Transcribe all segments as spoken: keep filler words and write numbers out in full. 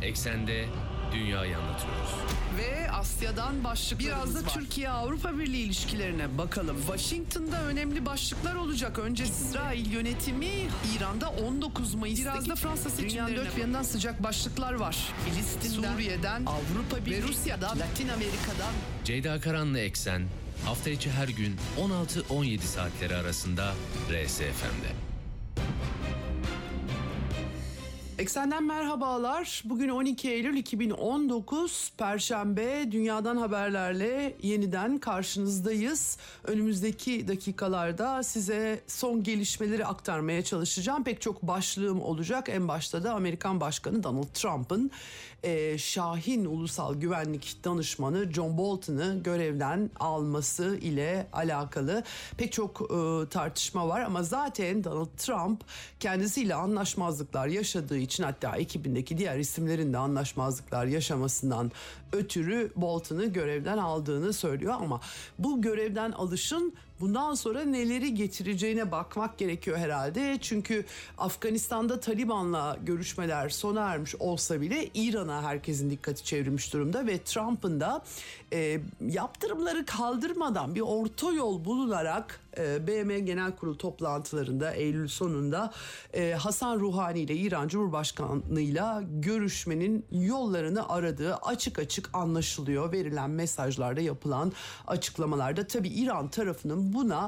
Eksende dünyayı anlatıyoruz. Ve Asya'dan başlıklarımız Biraz da var. Türkiye-Avrupa Birliği ilişkilerine bakalım. Washington'da önemli başlıklar olacak. Önce İsrail yönetimi, İran'da on dokuz Mayıs'taki Biraz da Fransa dünyanın seçimlerine dört bir yanından sıcak başlıklar var. Filistin'den, Suriye'den, Avrupa Birliği ve Rusya'dan, Latin Amerika'dan. Ceyda Karan'la Eksen hafta içi her gün on altı on yedi saatleri arasında R S F M'de. Eksenden merhabalar. Bugün on iki Eylül iki bin on dokuz Perşembe. Dünyadan haberlerle yeniden karşınızdayız. Önümüzdeki dakikalarda size son gelişmeleri aktarmaya çalışacağım. Pek çok başlığım olacak. En başta da Amerikan Başkanı Donald Trump'ın e, Şahin Ulusal Güvenlik Danışmanı John Bolton'ı görevden alması ile alakalı pek çok e, tartışma var. Ama zaten Donald Trump kendisiyle anlaşmazlıklar yaşadığı için, hatta ekibindeki diğer isimlerin de anlaşmazlıklar yaşamasından ötürü Bolton'u görevden aldığını söylüyor. Ama bu görevden alışın bundan sonra neleri getireceğine bakmak gerekiyor herhalde. Çünkü Afganistan'da Taliban'la görüşmeler sona ermiş olsa bile İran'a herkesin dikkati çevrilmiş durumda ve Trump'ın da e, yaptırımları kaldırmadan bir orta yol bulunarak e, B M Genel Kurulu toplantılarında Eylül sonunda e, Hasan Ruhani ile İran Cumhurbaşkanı'yla görüşmenin yollarını aradığı açık açık anlaşılıyor. Verilen mesajlarda, yapılan açıklamalarda. Tabii İran tarafının buna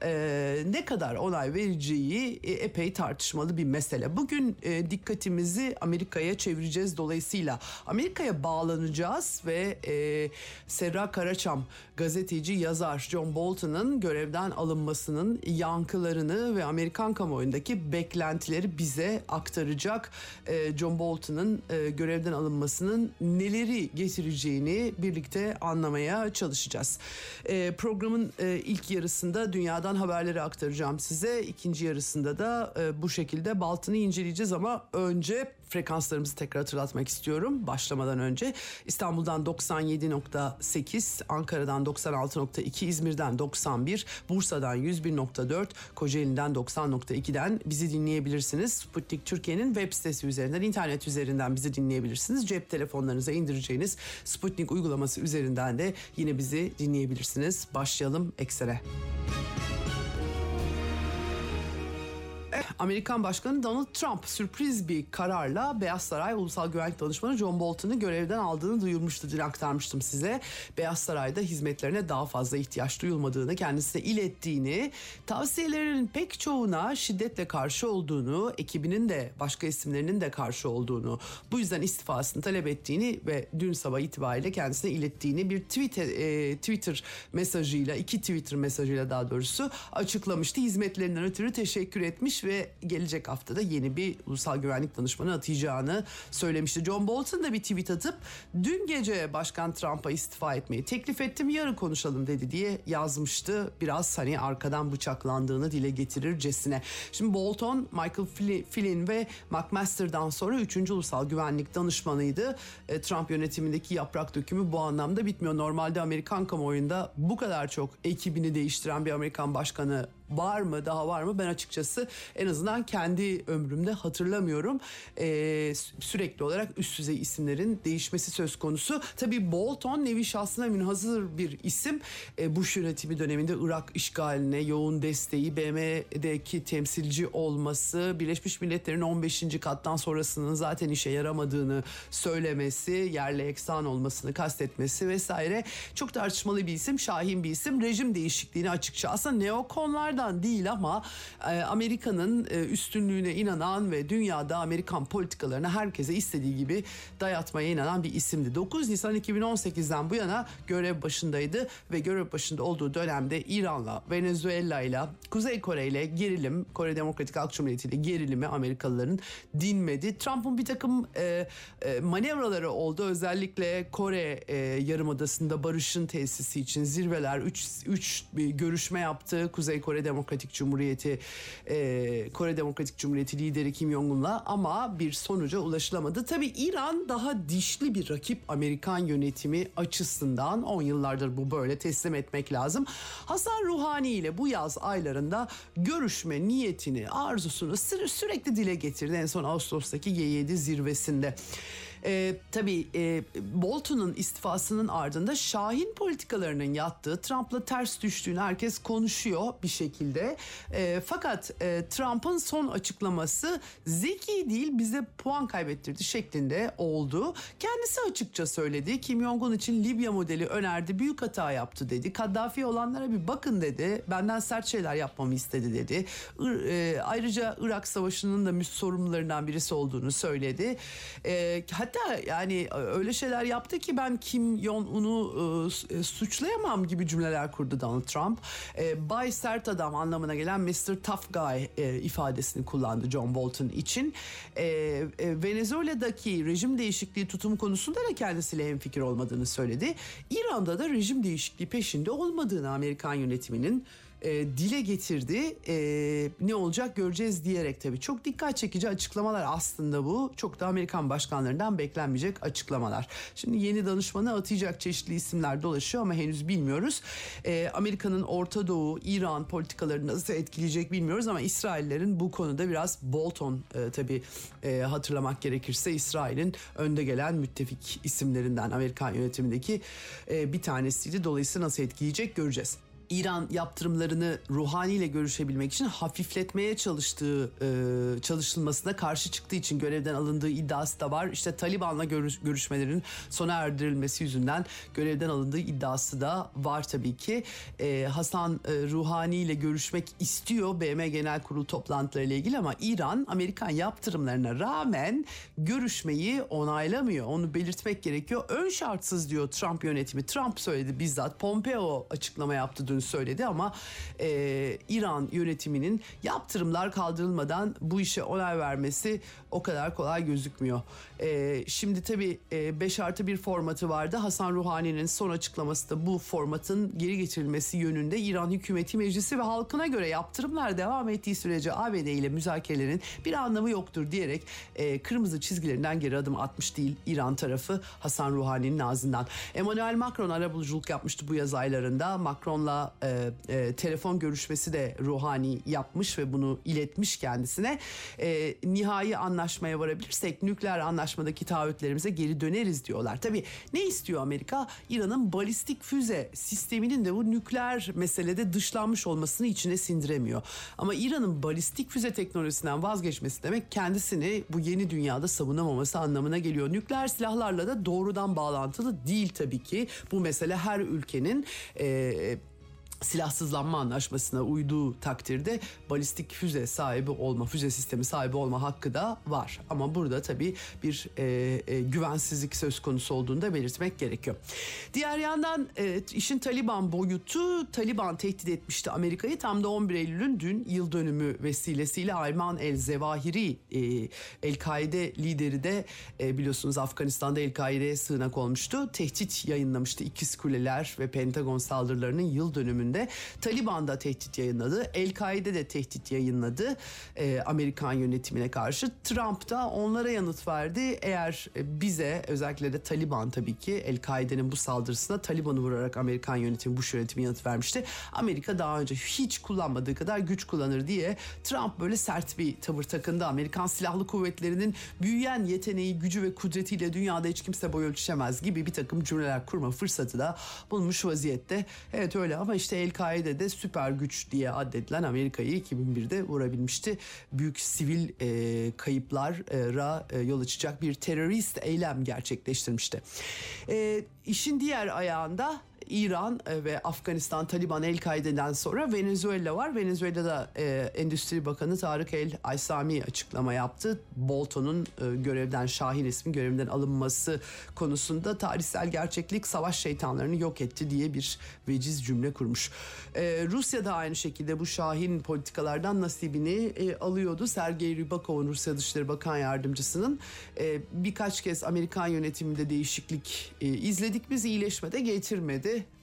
e, ne kadar onay vereceği e, epey tartışmalı bir mesele. Bugün e, dikkatimizi Amerika'ya çevireceğiz. Dolayısıyla Amerika'ya bağlanacağız ve e, Serra Karaçam, gazeteci, yazar John Bolton'ın görevden alınmasının yankılarını ve Amerikan kamuoyundaki beklentileri bize aktaracak. E, John Bolton'ın e, görevden alınmasının neleri getireceğini birlikte anlamaya çalışacağız. E, programın e, ilk yarısında dünyadan haberleri aktaracağım size. İkinci yarısında da e, bu şekilde Bolton'u inceleyeceğiz ama önce frekanslarımızı tekrar hatırlatmak istiyorum başlamadan önce. İstanbul'dan doksan yedi nokta sekiz, Ankara'dan doksan altı nokta iki, İzmir'den doksan bir, Bursa'dan yüz bir nokta dört, Kocaeli'den doksan nokta iki'den bizi dinleyebilirsiniz. Sputnik Türkiye'nin web sitesi üzerinden, internet üzerinden bizi dinleyebilirsiniz. Cep telefonlarınıza indireceğiniz Sputnik uygulaması üzerinden de yine bizi dinleyebilirsiniz. Başlayalım Eksen'e. Amerikan Başkanı Donald Trump sürpriz bir kararla Beyaz Saray Ulusal Güvenlik Danışmanı John Bolton'u görevden aldığını duyurmuştu. Dün aktarmıştım size. Beyaz Saray'da hizmetlerine daha fazla ihtiyaç duyulmadığını kendisine ilettiğini, tavsiyelerinin pek çoğuna şiddetle karşı olduğunu, ekibinin de başka isimlerinin de karşı olduğunu, bu yüzden istifasını talep ettiğini ve dün sabah itibariyle kendisine ilettiğini bir tweet, e, Twitter mesajıyla, iki Twitter mesajıyla daha doğrusu açıklamıştı. Hizmetlerinden ötürü teşekkür etmiş ve gelecek haftada yeni bir ulusal güvenlik danışmanı atayacağını söylemişti. John Bolton da bir tweet atıp dün gece Başkan Trump'a istifa etmeyi teklif ettim, yarın konuşalım dedi diye yazmıştı. Biraz hani arkadan bıçaklandığını dile getirircesine. Şimdi Bolton, Michael Flynn ve McMaster'dan sonra üçüncü ulusal güvenlik danışmanıydı. E, Trump yönetimindeki yaprak dökümü bu anlamda bitmiyor. Normalde Amerikan kamuoyunda bu kadar çok ekibini değiştiren bir Amerikan başkanı var mı, daha var mı? Ben açıkçası en azından kendi ömrümde hatırlamıyorum. Ee, sürekli olarak üst düzey isimlerin değişmesi söz konusu. Tabii Bolton nevi şahsına münhasır bir isim. Ee, Bush yönetimi döneminde Irak işgaline yoğun desteği, B M'deki temsilci olması, Birleşmiş Milletler'in on beşinci kattan sonrasının zaten işe yaramadığını söylemesi, yerle eksan olmasını kastetmesi vesaire. Çok tartışmalı bir isim, şahin bir isim. Rejim değişikliğini açıkça aslında neokonlar değil ama e, Amerika'nın e, üstünlüğüne inanan ve dünyada Amerikan politikalarını herkese istediği gibi dayatmaya inanan bir isimdi. dokuz Nisan iki bin on sekizden bu yana görev başındaydı ve görev başında olduğu dönemde İran'la, Venezuela'yla, Kuzey Kore'yle gerilim, Kore Demokratik Halk Cumhuriyeti ile gerilimi Amerikalıların dinmedi. Trump'ın bir takım e, e, manevraları oldu. Özellikle Kore e, Yarımadası'nda barışın tesisi için zirveler, üç görüşme yaptı. Kuzey Kore Demokratik Cumhuriyeti, e, Kore Demokratik Cumhuriyeti lideri Kim Jong-un'la ama bir sonuca ulaşılamadı. Tabii İran daha dişli bir rakip Amerikan yönetimi açısından. on yıllardır bu böyle, teslim etmek lazım. Hasan Ruhani ile bu yaz aylarında görüşme niyetini, arzusunu sü- sürekli dile getirdi. En son Ağustos'taki G yedi zirvesinde. Ee, tabii e, Bolton'un istifasının ardında Şahin politikalarının yattığı, Trump'la ters düştüğünü herkes konuşuyor bir şekilde. E, fakat e, Trump'ın son açıklaması zeki değil, bize puan kaybettirdi şeklinde oldu. Kendisi açıkça söyledi. Kim Jong-un için Libya modeli önerdi, büyük hata yaptı dedi. Kaddafi olanlara bir bakın dedi. Benden sert şeyler yapmamı istedi dedi. Ir, e, ayrıca Irak Savaşı'nın da sorumlularından birisi olduğunu söyledi. E, hatta yani öyle şeyler yaptı ki ben Kim Jong-un'u e, suçlayamam gibi cümleler kurdu Donald Trump. E, Bay Sert Adam anlamına gelen mister Tough Guy e, ifadesini kullandı John Bolton için. E, e, Venezuela'daki rejim değişikliği tutumu konusunda da kendisiyle hemfikir olmadığını söyledi. İran'da da rejim değişikliği peşinde olmadığını Amerikan yönetiminin E, dile getirdi. E, ne olacak göreceğiz diyerek tabii. Çok dikkat çekici açıklamalar aslında bu. Çok da Amerikan başkanlarından beklenmeyecek açıklamalar. Şimdi yeni danışmanı atayacak çeşitli isimler dolaşıyor ama henüz bilmiyoruz. E, Amerika'nın Orta Doğu, İran politikalarını nasıl etkileyecek bilmiyoruz ama İsraillerin bu konuda biraz Bolton e, tabii e, hatırlamak gerekirse İsrail'in önde gelen müttefik isimlerinden Amerikan yönetimindeki e, bir tanesiydi. Dolayısıyla nasıl etkileyecek göreceğiz. İran yaptırımlarını Ruhani ile görüşebilmek için hafifletmeye çalıştığı e, çalışılmasına karşı çıktığı için görevden alındığı iddiası da var. İşte Taliban'la görüş, görüşmelerin sona erdirilmesi yüzünden görevden alındığı iddiası da var tabii ki. E, Hasan e, Ruhani ile görüşmek istiyor B M Genel Kurulu toplantılarıyla ilgili ama İran Amerikan yaptırımlarına rağmen görüşmeyi onaylamıyor. Onu belirtmek gerekiyor. Ön şartsız diyor Trump yönetimi. Trump söyledi bizzat. Pompeo açıklama yaptı dün söyledi ama e, İran yönetiminin yaptırımlar kaldırılmadan bu işe onay vermesi o kadar kolay gözükmüyor. E, şimdi tabii e, beş artı bir formatı vardı. Hasan Ruhani'nin son açıklaması da bu formatın geri getirilmesi yönünde. İran hükümeti, meclisi ve halkına göre yaptırımlar devam ettiği sürece A B D ile müzakerelerin bir anlamı yoktur diyerek e, kırmızı çizgilerinden geri adım atmış değil İran tarafı Hasan Ruhani'nin ağzından. Emmanuel Macron arabuluculuk yapmıştı bu yaz aylarında. Macron'la E, e, telefon görüşmesi de Ruhani yapmış ve bunu iletmiş kendisine. E, nihai anlaşmaya varabilirsek nükleer anlaşmadaki taahhütlerimize geri döneriz diyorlar. Tabii ne istiyor Amerika? İran'ın balistik füze sisteminin de bu nükleer meselede dışlanmış olmasını içine sindiremiyor. Ama İran'ın balistik füze teknolojisinden vazgeçmesi demek kendisini bu yeni dünyada savunamaması anlamına geliyor. Nükleer silahlarla da doğrudan bağlantılı değil tabii ki. Bu mesele her ülkenin e, silahsızlanma anlaşmasına uyduğu takdirde balistik füze sahibi olma, füze sistemi sahibi olma hakkı da var. Ama burada tabii bir e, e, güvensizlik söz konusu olduğunu da belirtmek gerekiyor. Diğer yandan e, işin Taliban boyutu, Taliban tehdit etmişti Amerika'yı. Tam da on bir Eylül'ün dün yıl dönümü vesilesiyle Ayman el-Zevahiri, e, El-Kaide lideri de e, biliyorsunuz Afganistan'da El-Kaide'ye sığınak olmuştu. Tehdit yayınlamıştı. İkiz Kuleler ve Pentagon saldırılarının yıl dönümünde. Taliban da tehdit yayınladı. El-Kaide de tehdit yayınladı e, Amerikan yönetimine karşı. Trump da onlara yanıt verdi. Eğer e, bize özellikle de Taliban tabii ki El-Kaide'nin bu saldırısına Taliban'ı vurarak Amerikan yönetimi, Bush yönetimi yanıt vermişti. Amerika daha önce hiç kullanmadığı kadar güç kullanır diye Trump böyle sert bir tavır takındı. Amerikan Silahlı Kuvvetleri'nin büyüyen yeteneği, gücü ve kudretiyle dünyada hiç kimse boy ölçüşemez gibi bir takım cümleler kurma fırsatı da bulmuş vaziyette. Evet öyle ama işte El-Kaide'de süper güç diye addedilen Amerika'yı iki bin birde vurabilmişti. Büyük sivil e, kayıplara e, yol açacak bir terörist eylem gerçekleştirmişti. E, işin diğer ayağında İran ve Afganistan, Taliban, El-Kaide'den sonra Venezuela var. Venezuela'da e, Endüstri Bakanı Tarık El Aysami açıklama yaptı. Bolton'un e, görevden, Şahin ismi görevden alınması konusunda tarihsel gerçeklik savaş şeytanlarını yok etti diye bir veciz cümle kurmuş. E, Rusya da aynı şekilde bu Şahin politikalardan nasibini e, alıyordu. Sergey Rybakov'un, Rusya Dışişleri Bakan Yardımcısının e, birkaç kez Amerikan yönetiminde değişiklik e, izledik. Biz iyileşme de getirmedi.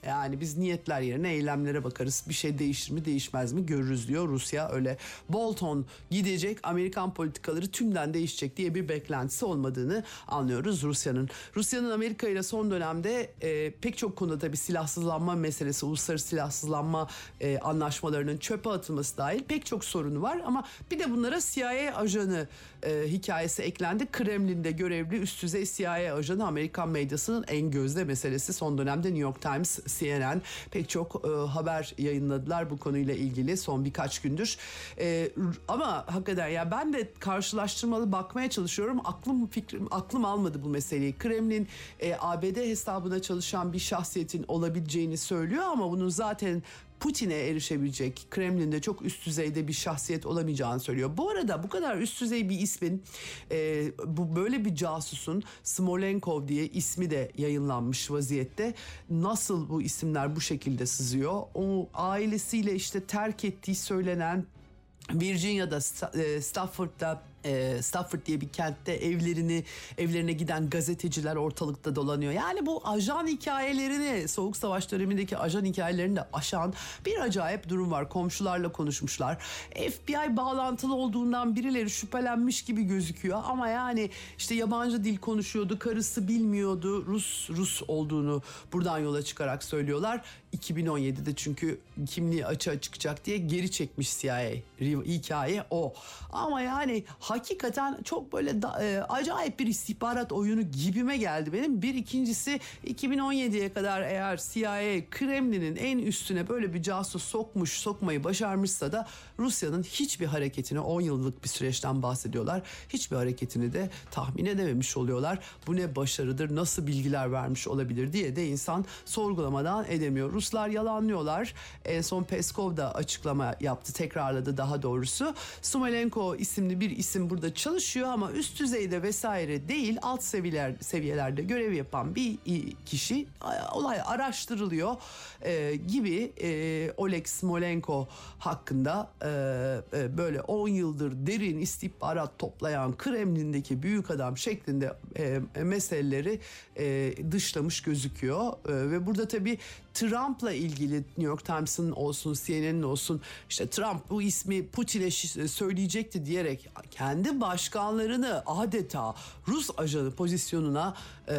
Yani biz niyetler yerine eylemlere bakarız. Bir şey değişir mi değişmez mi görürüz diyor Rusya. Öyle Bolton gidecek, Amerikan politikaları tümden değişecek diye bir beklentisi olmadığını anlıyoruz Rusya'nın. Rusya'nın Amerika ile son dönemde e, pek çok konuda tabii silahsızlanma meselesi, uluslararası silahsızlanma e, anlaşmalarının çöpe atılması dahil pek çok sorunu var. Ama bir de bunlara C I A ajanı e, hikayesi eklendi. Kremlin'de görevli üst düzey C I A ajanı Amerikan medyasının en gözde meselesi. Son dönemde New York Times, C N N pek çok e, haber yayınladılar bu konuyla ilgili son birkaç gündür. E, ama hakikaten ya ben de karşılaştırmalı bakmaya çalışıyorum. Aklım fikrim aklım almadı bu meseleyi. Kremlin e, A B D hesabına çalışan bir şahsiyetin olabileceğini söylüyor ama bunun zaten Putin'e erişebilecek, Kremlin'de çok üst düzeyde bir şahsiyet olamayacağını söylüyor. Bu arada bu kadar üst düzey bir ismin, e, bu böyle bir casusun Smolenkov diye ismi de yayınlanmış vaziyette. Nasıl bu isimler bu şekilde sızıyor? O ailesiyle işte terk ettiği söylenen Virginia'da, Stafford'da, Stafford diye bir kentte evlerini evlerine giden gazeteciler ortalıkta dolanıyor. Yani bu ajan hikayelerini, Soğuk Savaş dönemindeki ajan hikayelerini de aşan bir acayip durum var. Komşularla konuşmuşlar. F B I bağlantılı olduğundan birileri şüphelenmiş gibi gözüküyor ama yani işte yabancı dil konuşuyordu, karısı bilmiyordu, Rus Rus olduğunu buradan yola çıkarak söylüyorlar. iki bin on yedide çünkü kimliği açığa çıkacak diye geri çekmiş C I A. Hikaye o. Ama yani hakikaten çok böyle da, e, acayip bir istihbarat oyunu gibime geldi benim. Bir ikincisi iki bin on yediye kadar eğer C I A Kremlin'in en üstüne böyle bir casus sokmuş, sokmayı başarmışsa da Rusya'nın hiçbir hareketini, on yıllık bir süreçten bahsediyorlar. Hiçbir hareketini de tahmin edememiş oluyorlar. Bu ne başarıdır, nasıl bilgiler vermiş olabilir diye de insan sorgulamadan edemiyor. Ruslar yalanlıyorlar. En son Peskov da açıklama yaptı, tekrarladı daha doğrusu. Smolenko isimli bir isim burada çalışıyor ama üst düzeyde vesaire değil, alt seviyeler seviyelerde görev yapan bir kişi, olay araştırılıyor e, gibi e, Oleg Smolenko hakkında e, e, böyle on yıldır derin istihbarat toplayan Kremlin'deki büyük adam şeklinde e, meseleleri e, dışlamış gözüküyor e, ve burada tabii Trump'la ilgili New York Times'ın olsun, C N N'in olsun, işte Trump bu ismi Putin'e söyleyecekti diyerek kendi başkanlarını adeta Rus ajanı pozisyonuna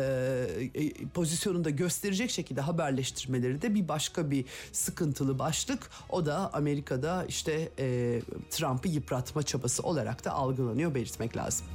e, pozisyonunda gösterecek şekilde haberleştirmeleri de bir başka bir sıkıntılı başlık. O da Amerika'da işte e, Trump'ı yıpratma çabası olarak da algılanıyor, belirtmek lazım.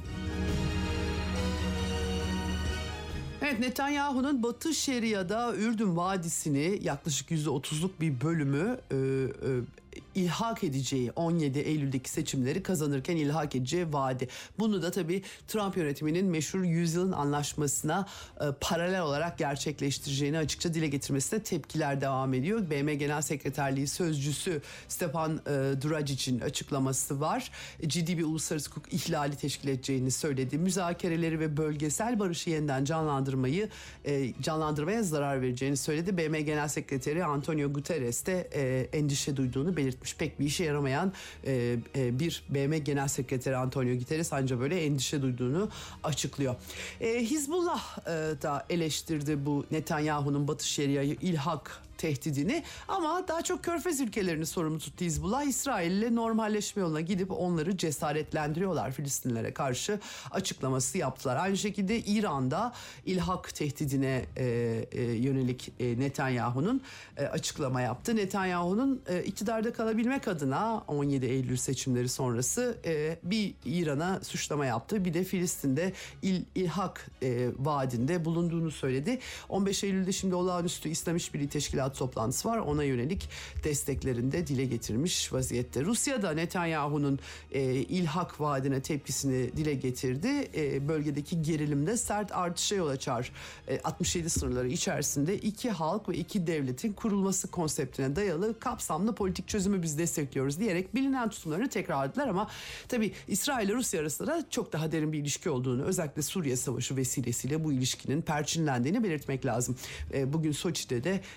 Evet, Netanyahu'nun Batı Şeria'da Ürdün Vadisi'ni yaklaşık yüzde otuzluk bir bölümü e, e, ilhak edeceği, on yedi Eylül'deki seçimleri kazanırken ilhak edeceği vaadi. Bunu da tabii Trump yönetiminin meşhur yüzyılın anlaşmasına e, paralel olarak gerçekleştireceğini açıkça dile getirmesine tepkiler devam ediyor. B M Genel Sekreterliği Sözcüsü Stepan e, Duracic'in açıklaması var. Ciddi bir uluslararası hukuk ihlali teşkil edeceğini söyledi. Müzakereleri ve bölgesel barışı yeniden canlandırmayı e, canlandırmaya zarar vereceğini söyledi. B M Genel Sekreteri Antonio Guterres de e, endişe duyduğunu belirtmiş. Pek bir işe yaramayan e, e, bir B M Genel Sekreteri Antonio Guterres ancak böyle endişe duyduğunu açıklıyor. E, Hizbullah e, da eleştirdi bu Netanyahu'nun Batı Şeria'yı ilhak tehdidini ama daha çok Körfez ülkelerini sorumlu tuttu Hizbullah. İsrail ile normalleşme yoluna gidip onları cesaretlendiriyorlar, Filistinlilere karşı açıklaması yaptılar. Aynı şekilde İran'da ilhak tehdidine e, e, yönelik e, Netanyahu'nun e, açıklama yaptı. Netanyahu'nun e, iktidarda kalabilmek adına on yedi Eylül seçimleri sonrası e, bir İran'a suçlama yaptı. Bir de Filistin'de il, ilhak e, vaadinde bulunduğunu söyledi. on beş Eylül'de şimdi olağanüstü İslam İşbirliği Teşkilatı toplantısı var. Ona yönelik desteklerini de dile getirmiş vaziyette. Rusya da Netanyahu'nun e, ilhak vaadine tepkisini dile getirdi. E, bölgedeki gerilimde sert artışa yol açar. E, altmış yedi sınırları içerisinde iki halk ve iki devletin kurulması konseptine dayalı kapsamlı politik çözümü biz destekliyoruz diyerek bilinen tutumlarını tekrarladılar ama tabii İsrail ile Rusya arasında da çok daha derin bir ilişki olduğunu, özellikle Suriye Savaşı vesilesiyle bu ilişkinin perçinlendiğini belirtmek lazım. E, bugün Soçi'de de Netanyahu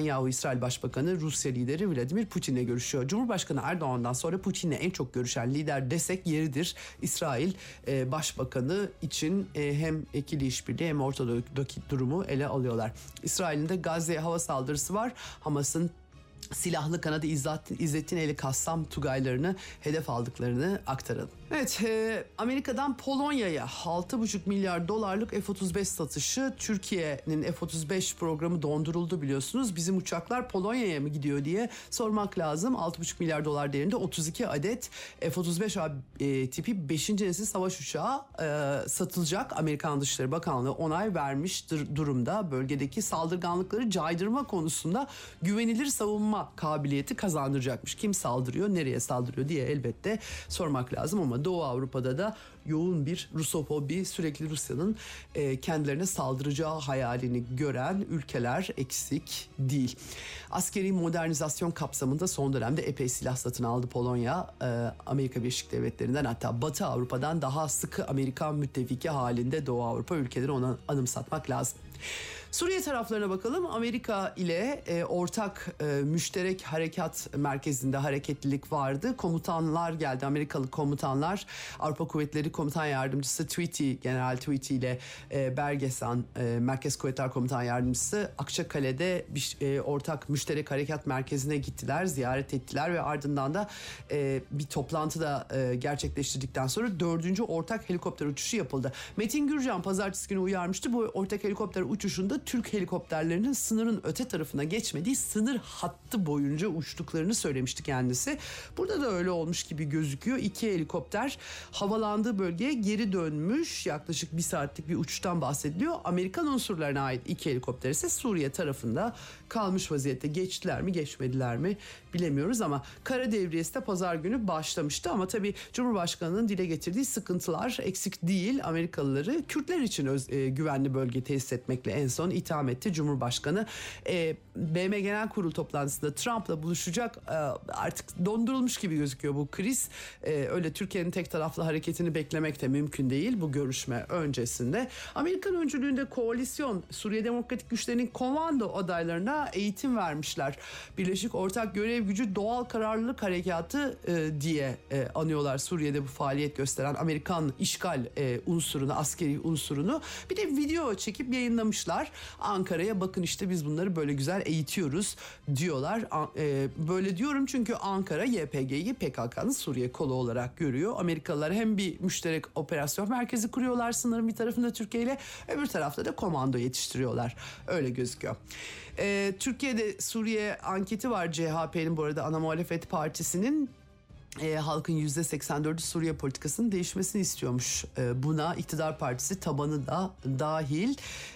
Netanyahu, İsrail Başbakanı, Rusya lideri Vladimir Putin'le görüşüyor. Cumhurbaşkanı Erdoğan'dan sonra Putin'le en çok görüşen lider desek yeridir. İsrail e, Başbakanı için e, hem ikili işbirliği hem ortadaki durumu ele alıyorlar. İsrail'in de Gazze'ye hava saldırısı var. Hamas'ın silahlı kanadı İzzettin Eli Kassam Tugaylarını hedef aldıklarını aktaralım. Evet, e, Amerika'dan Polonya'ya altı buçuk milyar dolarlık F otuz beş satışı. Türkiye'nin F otuz beş programı donduruldu biliyorsunuz. Bizim uçaklar Polonya'ya mı gidiyor diye sormak lazım. altı buçuk milyar dolar değerinde otuz iki adet F otuz beş e, tipi beşinci nesil savaş uçağı e, satılacak. Amerikan Dışişleri Bakanlığı onay vermiştir durumda. Bölgedeki saldırganlıkları caydırma konusunda güvenilir savunma kabiliyeti kazandıracakmış. Kim saldırıyor, nereye saldırıyor diye elbette sormak lazım ama Doğu Avrupa'da da yoğun bir Rusofobi, sürekli Rusya'nın e, kendilerine saldıracağı hayalini gören ülkeler eksik değil. Askeri modernizasyon kapsamında son dönemde epey silah satın aldı Polonya. E, Amerika Birleşik Devletleri'nden, hatta Batı Avrupa'dan daha sıkı Amerikan müttefiki halinde Doğu Avrupa ülkeleri, ona anımsatmak lazım. Suriye taraflarına bakalım. Amerika ile e, ortak e, müşterek harekat merkezinde hareketlilik vardı. Komutanlar geldi. Amerikalı komutanlar, Avrupa Kuvvetleri Komutan Yardımcısı Tweety, General Tweety ile e, Bergesan, e, Merkez Kuvvetler Komutan Yardımcısı Akçakale'de bir e, ortak müşterek harekat merkezine gittiler, ziyaret ettiler ve ardından da e, bir toplantı da e, gerçekleştirdikten sonra dördüncü ortak helikopter uçuşu yapıldı. Metin Gürcan pazartesi günü uyarmıştı. Bu ortak helikopter uçuşunda Türk helikopterlerinin sınırın öte tarafına geçmediği, sınır hattı boyunca uçtuklarını söylemişti kendisi. Burada da öyle olmuş gibi gözüküyor. İki helikopter havalandığı bölgeye geri dönmüş. Yaklaşık bir saatlik bir uçuştan bahsediliyor. Amerikan unsurlarına ait iki helikopter ise Suriye tarafında kalmış vaziyette. Geçtiler mi, geçmediler mi bilemiyoruz ama kara devriyesi de pazar günü başlamıştı. Ama tabii Cumhurbaşkanı'nın dile getirdiği sıkıntılar eksik değil. Amerikalıları Kürtler için öz, e, güvenli bölge tesis etmekle en son itham etti Cumhurbaşkanı. E, B M Genel Kurul toplantısında Trump'la buluşacak. E, artık dondurulmuş gibi gözüküyor bu kriz. E, öyle Türkiye'nin tek taraflı hareketini beklemek de mümkün değil bu görüşme öncesinde. Amerikan öncülüğünde koalisyon Suriye Demokratik Güçlerinin komando adaylarına eğitim vermişler. Birleşik Ortak Görev Gücü Doğal Kararlılık Harekatı e, diye e, anıyorlar Suriye'de bu faaliyet gösteren Amerikan işgal e, unsurunu, askeri unsurunu. Bir de video çekip yayınlamışlar. Ankara'ya bakın işte biz bunları böyle güzel eğitiyoruz diyorlar. E, böyle diyorum çünkü Ankara Y P G'yi P K K'nın Suriye kolu olarak görüyor. Amerikalılar hem bir müşterek operasyon merkezi kuruyorlar sınırın bir tarafında Türkiye ile, öbür tarafta da komando yetiştiriyorlar. Öyle gözüküyor. Ee, Türkiye'de Suriye anketi var C H P'nin, bu arada ana muhalefet partisinin. E, halkın yüzde seksen dördü Suriye politikasının değişmesini istiyormuş. E, buna iktidar partisi tabanı da dahil.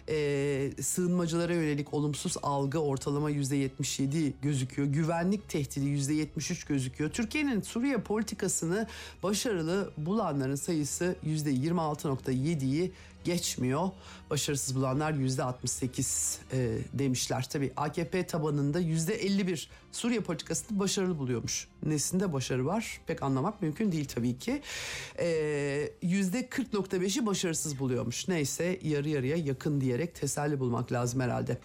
E, sığınmacılara yönelik olumsuz algı ortalama yüzde yetmiş yedi gözüküyor. Güvenlik tehdidi yüzde yetmiş üç gözüküyor. Türkiye'nin Suriye politikasını başarılı bulanların sayısı yüzde yirmi altı nokta yediyi geçmiyor. Başarısız bulanlar yüzde altmış sekiz e, demişler. Tabii A K P tabanında yüzde elli bir Suriye politikasını başarılı buluyormuş. Nesinde başarı var pek anlamak mümkün değil tabii ki. E, yüzde kırk nokta beşi başarısız buluyormuş. Neyse yarı yarıya yakın diyerek teselli bulmak lazım herhalde.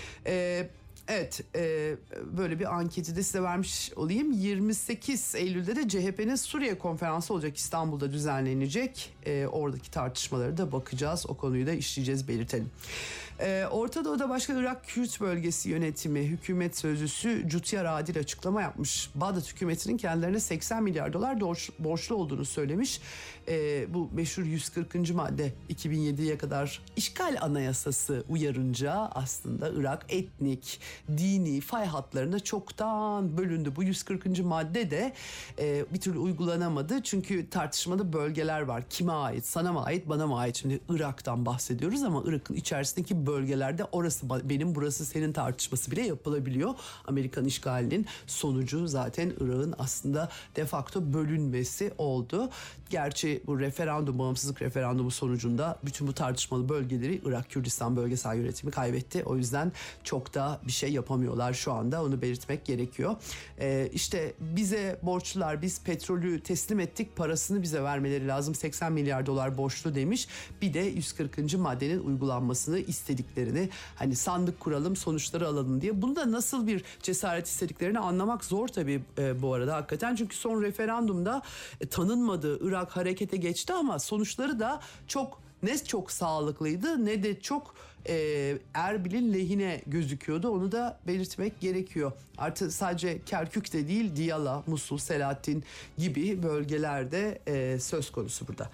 E, Evet, e, böyle bir anketi de size vermiş olayım. yirmi sekiz Eylül'de de C H P'nin Suriye konferansı olacak, İstanbul'da düzenlenecek. E, oradaki tartışmaları da bakacağız, o konuyu da işleyeceğiz, belirtelim. E, Orta Doğu'da başka Irak Kürt Bölgesi Yönetimi Hükümet Sözcüsü Cutiyar Adil açıklama yapmış. Bağdat hükümetinin kendilerine seksen milyar dolar borç, borçlu olduğunu söylemiş. E, bu meşhur yüz kırkıncı madde iki bin yediye kadar işgal anayasası uyarınca aslında Irak etnik, dini fay hatlarına çoktan bölündü. Bu yüz kırkıncı madde de e, bir türlü uygulanamadı. Çünkü tartışmada bölgeler var. Kime ait? Sana mı ait? Bana mı ait? Şimdi Irak'tan bahsediyoruz ama Irak'ın içerisindeki bölgelerde orası benim, burası senin tartışması bile yapılabiliyor. Amerikan işgalinin sonucu zaten Irak'ın aslında de facto bölünmesi oldu. Gerçi bu referandum, bağımsızlık referandumu sonucunda bütün bu tartışmalı bölgeleri Irak Kürdistan Bölgesel Yönetimi kaybetti. O yüzden çok da bir şey yapamıyorlar şu anda, onu belirtmek gerekiyor. Ee, işte bize borçlular, biz petrolü teslim ettik, parasını bize vermeleri lazım, seksen milyar dolar borçlu demiş. Bir de yüz kırkıncı maddenin uygulanmasını istediklerini, hani sandık kuralım sonuçları alalım diye. Bunda nasıl bir cesaret istediklerini anlamak zor tabii e, bu arada hakikaten. Çünkü son referandumda e, tanınmadı, Irak harekete geçti ama sonuçları da çok ne çok sağlıklıydı ne de çok e, Erbil'in lehine gözüküyordu. Onu da belirtmek gerekiyor. Artık sadece Kerkük de değil, Diyala, Musul, Selahattin gibi bölgelerde e, söz konusu burada.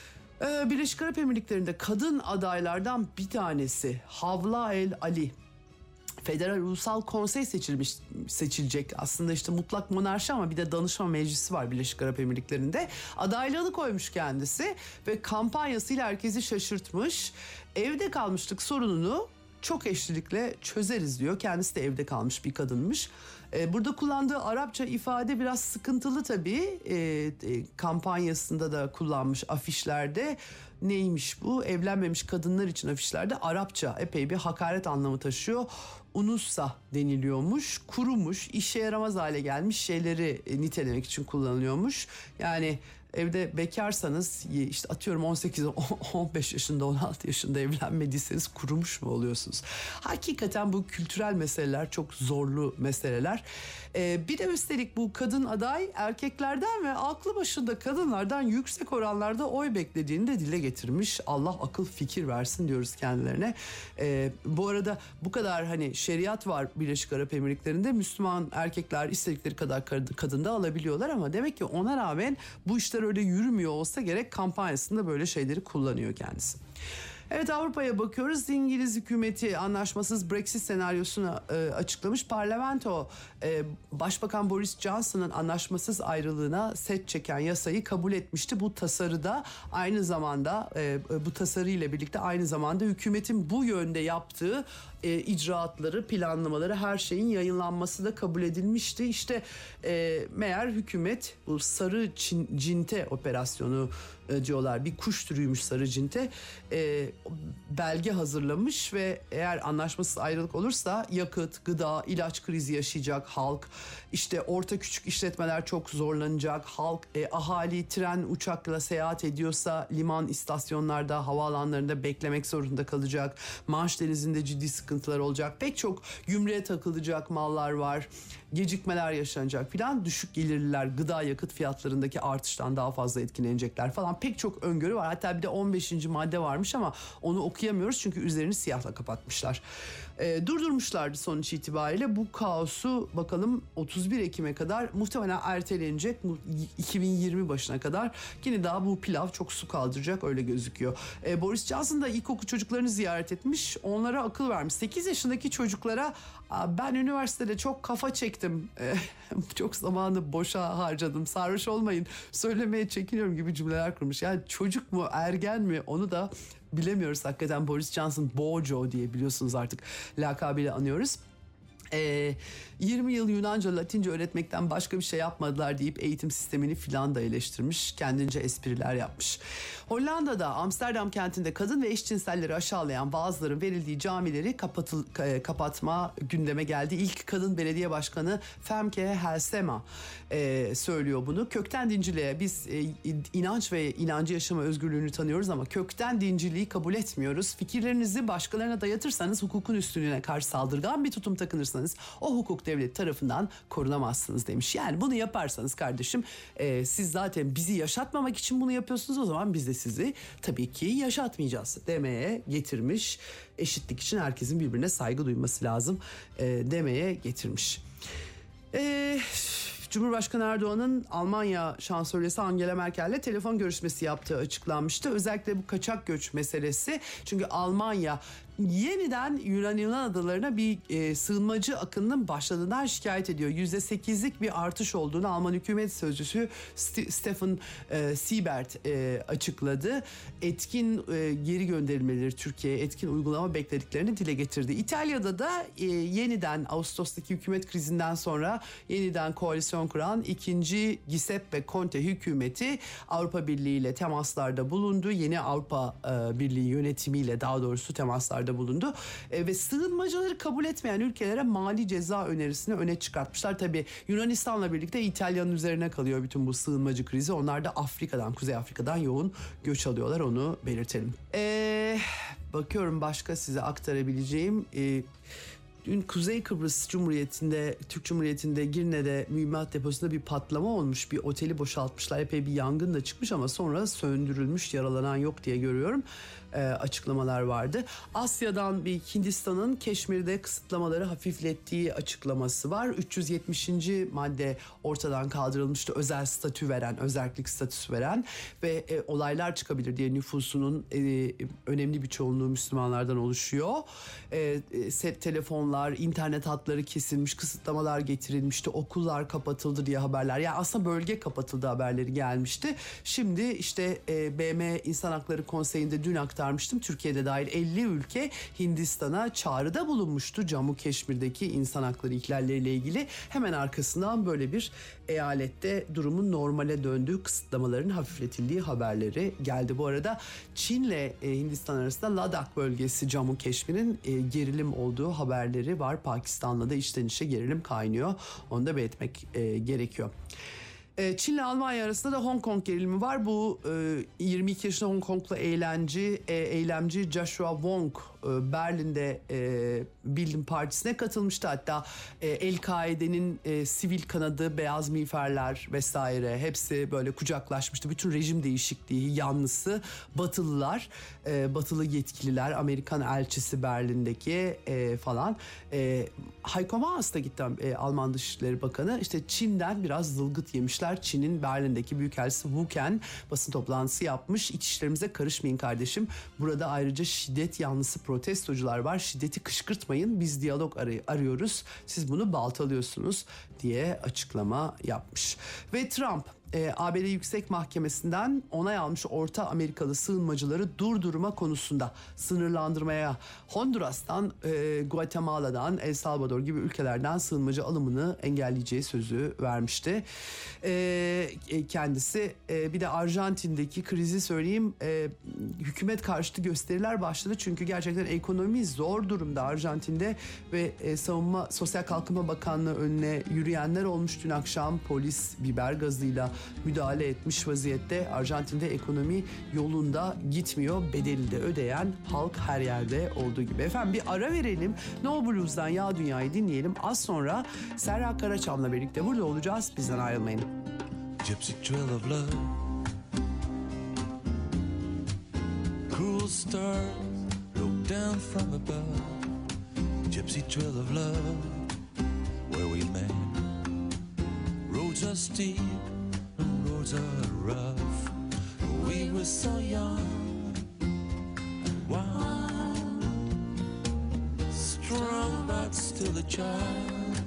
Ee, Birleşik Arap Emirlikleri'nde kadın adaylardan bir tanesi Havla El Ali. Federal Ulusal Konsey seçilmiş, seçilecek. Aslında işte mutlak monarşi ama bir de danışma meclisi var Birleşik Arap Emirlikleri'nde. Adaylığını koymuş kendisi ve kampanyasıyla herkesi şaşırtmış. Evde kalmışlık sorununu çok eşlilikle çözeriz diyor. Kendisi de evde kalmış bir kadınmış. Burada kullandığı Arapça ifade biraz sıkıntılı tabii. E, e, kampanyasında da kullanmış afişlerde. Neymiş bu? Evlenmemiş kadınlar için afişlerde Arapça epey bir hakaret anlamı taşıyor. Unussa deniliyormuş. Kurumuş, işe yaramaz hale gelmiş şeyleri nitelemek için kullanılıyormuş. Yani evde bekarsanız, işte atıyorum on sekiz on beş yaşında, on altı yaşında evlenmediyseniz kurumuş mu oluyorsunuz? Hakikaten bu kültürel meseleler çok zorlu meseleler. Ee, bir de üstelik bu kadın aday erkeklerden ve aklı başında kadınlardan yüksek oranlarda oy beklediğini de dile getirmiş. Allah akıl fikir versin diyoruz kendilerine. Ee, bu arada bu kadar hani şeriat var Birleşik Arap Emirlikleri'nde, Müslüman erkekler istedikleri kadar kadın da alabiliyorlar ama demek ki ona rağmen bu işler öyle yürümüyor olsa gerek, kampanyasında böyle şeyleri kullanıyor kendisi. Evet, Avrupa'ya bakıyoruz. İngiliz hükümeti anlaşmasız Brexit senaryosunu e, açıklamış. Parlamento e, Başbakan Boris Johnson'ın anlaşmasız ayrılığına set çeken yasayı kabul etmişti. Bu tasarıda aynı zamanda e, bu tasarı ile birlikte aynı zamanda hükümetin bu yönde yaptığı e, icraatları, planlamaları, her şeyin yayınlanması da kabul edilmişti. İşte e, meğer hükümet bu sarı çin, cinte operasyonu e, diyorlar. Bir kuş türüymüş sarı cinte. E, belge hazırlamış ve eğer anlaşmasız ayrılık olursa yakıt, gıda, ilaç krizi yaşayacak halk. İşte orta küçük işletmeler çok zorlanacak. Halk, e, ahali tren, uçakla seyahat ediyorsa liman istasyonlarda, havaalanlarında beklemek zorunda kalacak. Manş Denizi'nde ciddi sıkıntılar olacak. Pek çok gümrüğe takılacak mallar var. Gecikmeler yaşanacak filan. Düşük gelirliler gıda, yakıt fiyatlarındaki artıştan daha fazla etkilenecekler falan. Pek çok öngörü var. Hatta bir de on beşinci madde varmış ama onu okuyamıyoruz çünkü üzerini siyahla kapatmışlar. E, durdurmuşlardı sonuç itibariyle. Bu kaosu bakalım otuz bir Ekim'e kadar muhtemelen ertelenecek, iki bin yirmi başına kadar. Yine daha bu pilav çok su kaldıracak, öyle gözüküyor. E, Boris Johnson da ilkokul çocuklarını ziyaret etmiş. Onlara akıl vermiş. sekiz yaşındaki çocuklara ben üniversitede çok kafa çektim, e, çok zamanı boşa harcadım, sarhoş olmayın, söylemeye çekiniyorum gibi cümleler kurmuş. Yani çocuk mu ergen mi onu da bilemiyoruz hakikaten. Boris Johnson Bojo diye biliyorsunuz artık lakabıyla anıyoruz. Ee, yirmi yıl Yunanca, Latince öğretmekten başka bir şey yapmadılar deyip eğitim sistemini filan da eleştirmiş. Kendince espriler yapmış. Hollanda'da Amsterdam kentinde kadın ve eşcinselleri aşağılayan vaazların verildiği camileri kapatıl, kapatma gündeme geldi. İlk kadın belediye başkanı Femke Halsema e, söylüyor bunu. Kökten dinciliğe biz e, inanç ve inancı yaşama özgürlüğünü tanıyoruz ama kökten dinciliği kabul etmiyoruz. Fikirlerinizi başkalarına dayatırsanız, hukukun üstünlüğüne karşı saldırgan bir tutum takınırsanız o hukuk devleti tarafından korunamazsınız demiş. Yani bunu yaparsanız kardeşim e, siz zaten bizi yaşatmamak için bunu yapıyorsunuz, o zaman biz de sizi tabii ki yaşatmayacağız demeye getirmiş. Eşitlik için herkesin birbirine saygı duyması lazım e, demeye getirmiş. Eee... Cumhurbaşkanı Erdoğan'ın Almanya Şansölyesi Angela Merkel'le telefon görüşmesi yaptığı açıklanmıştı. Özellikle bu kaçak göç meselesi. Çünkü Almanya yeniden Yunan Yunan adalarına bir e, sığınmacı akınının başladığından şikayet ediyor. yüzde sekizlik bir artış olduğunu Alman hükümet sözcüsü St- Stefan e, Siebert e, açıkladı. Etkin e, geri gönderilmeleri Türkiye'ye etkin uygulama beklediklerini dile getirdi. İtalya'da da e, yeniden Ağustos'taki hükümet krizinden sonra yeniden koalisyon kuran ikinci Giuseppe Conte hükümeti Avrupa Birliği ile temaslarda bulundu. Yeni Avrupa e, Birliği yönetimiyle daha doğrusu temaslarda açıklamalarda bulundu. E, ve sığınmacıları kabul etmeyen ülkelere mali ceza önerisini öne çıkartmışlar. Tabii Yunanistan'la birlikte İtalya'nın üzerine kalıyor bütün bu sığınmacı krizi. Onlar da Afrika'dan, Kuzey Afrika'dan yoğun göç alıyorlar, onu belirtelim. Eee... Bakıyorum başka size aktarabileceğim. Ee, dün Kuzey Kıbrıs Cumhuriyeti'nde, Türk Cumhuriyeti'nde Girne'de mühimmat deposunda bir patlama olmuş. Bir oteli boşaltmışlar. Epey bir yangın da çıkmış ama sonra söndürülmüş. Yaralanan yok diye görüyorum. Ee, açıklamalar vardı. Asya'dan bir Hindistan'ın Keşmir'de kısıtlamaları hafiflettiği açıklaması var. üç yüz yetmişinci madde ortadan kaldırılmıştı. Özel statü veren, özellik statüsü veren ve e, olaylar çıkabilir diye nüfusunun e, önemli bir çoğunluğu Müslümanlardan oluşuyor. E, e, telefonlar, internet hatları kesilmiş, kısıtlamalar getirilmişti, okullar kapatıldı diye haberler. Yani aslında bölge kapatıldı haberleri gelmişti. Şimdi işte e, B M İnsan Hakları Konseyi'nde dün aktarmıştım. Türkiye'de dahil elli ülke Hindistan'a çağrıda bulunmuştu Cammu Keşmir'deki insan hakları ihlalleriyle ilgili. Hemen arkasından böyle bir eyalette durumun normale döndüğü, kısıtlamaların hafifletildiği haberleri geldi. Bu arada Çin'le e, Hindistan arasında Ladakh bölgesi Cammu Keşmir'in e, gerilim olduğu haberleri var. Pakistan'la da içten içe gerilim kaynıyor. Onu da belirtmek e, gerekiyor. Çin'le Almanya arasında da Hong Kong gerilimi var. Bu yirmi iki yaşında Hong Konglu eğlenci, eylemci Joshua Wong Berlin'de Bildim Partisi'ne katılmıştı. Hatta El-Kaide'nin sivil kanadı, beyaz miğferler vesaire hepsi böyle kucaklaşmıştı. Bütün rejim değişikliği yanlısı Batılılar, Batılı yetkililer, Amerikan elçisi Berlin'deki falan. Heiko Maas da gitti, Alman Dışişleri Bakanı. İşte Çin'den biraz zılgıt yemişler. Çin'in Berlin'deki Büyükelçisi Wu Ken basın toplantısı yapmış. İç işlerimize karışmayın kardeşim. Burada ayrıca şiddet yanlısı protestocular var. Şiddeti kışkırtmayın. Biz diyalog ar- arıyoruz. Siz bunu baltalıyorsunuz diye açıklama yapmış. Ve Trump E, A B D Yüksek Mahkemesi'nden onay almış Orta Amerikalı sığınmacıları durdurma konusunda sınırlandırmaya Honduras'tan, e, Guatemala'dan, El Salvador gibi ülkelerden sığınmacı alımını engelleyeceği sözü vermişti. E, kendisi e, bir de Arjantin'deki krizi söyleyeyim, e, hükümet karşıtı gösteriler başladı. Çünkü gerçekten ekonomi zor durumda Arjantin'de ve e, Savunma Sosyal Kalkınma Bakanlığı önüne yürüyenler olmuş. Dün akşam polis biber gazıyla müdahale etmiş vaziyette. Arjantin'de ekonomi yolunda gitmiyor. Bedelini de ödeyen halk her yerde olduğu gibi. Efendim bir ara verelim. No Blues'dan Ya Dünya'yı dinleyelim. Az sonra Serra Karaçam'la birlikte burada olacağız. Bizden ayrılmayın. Gypsy trail of love, cruel stars look down from above. Gypsy trail of love, where we met. Roads are steep, roads are rough. We were so young, wild, strong but still a child.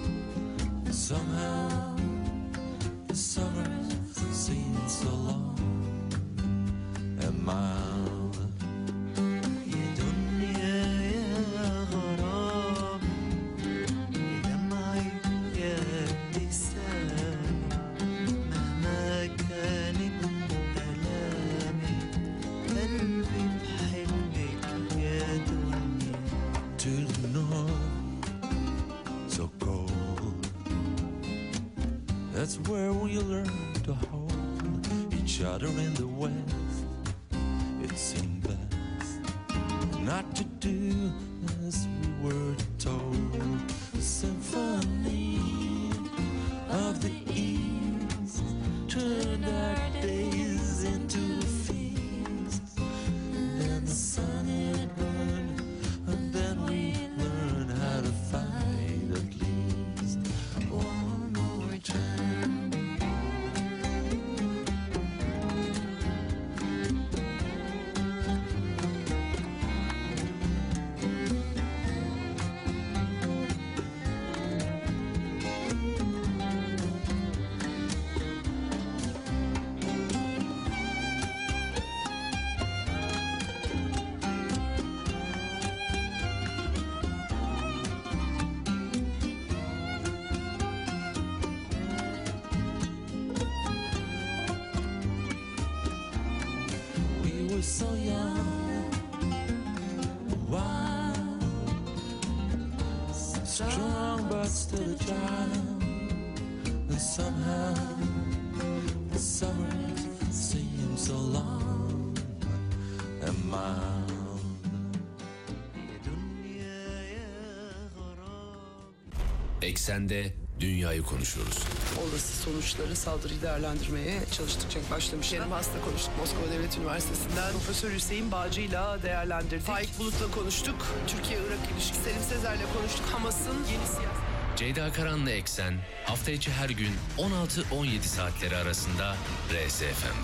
Somehow the summer seems so long and mild. That's where we learn to hold each other in the West. It seemed best not to do as we were told. The symphony of the East turned our days into a feast. And then the sun had burned, and then we learned how to fight at least one more time. strong but still a child, and somehow the summer seems so long and mild. Eksende dünyayı konuşuyoruz. Olası sonuçları saldırıyı değerlendirmeye çalıştıkça başlamışlar. Kerim Has'la konuştuk Moskova Devlet Üniversitesi'nden. Profesör Hüseyin Bağcı'yla değerlendirdik. Faik Bulut'la konuştuk. Türkiye-Irak ilişkisi. Selim Sezer'le konuştuk. Hamas'ın yeni siyaset... Ceyda Karan'la Eksen hafta içi her gün on altı on yedi saatleri arasında R S F M'de.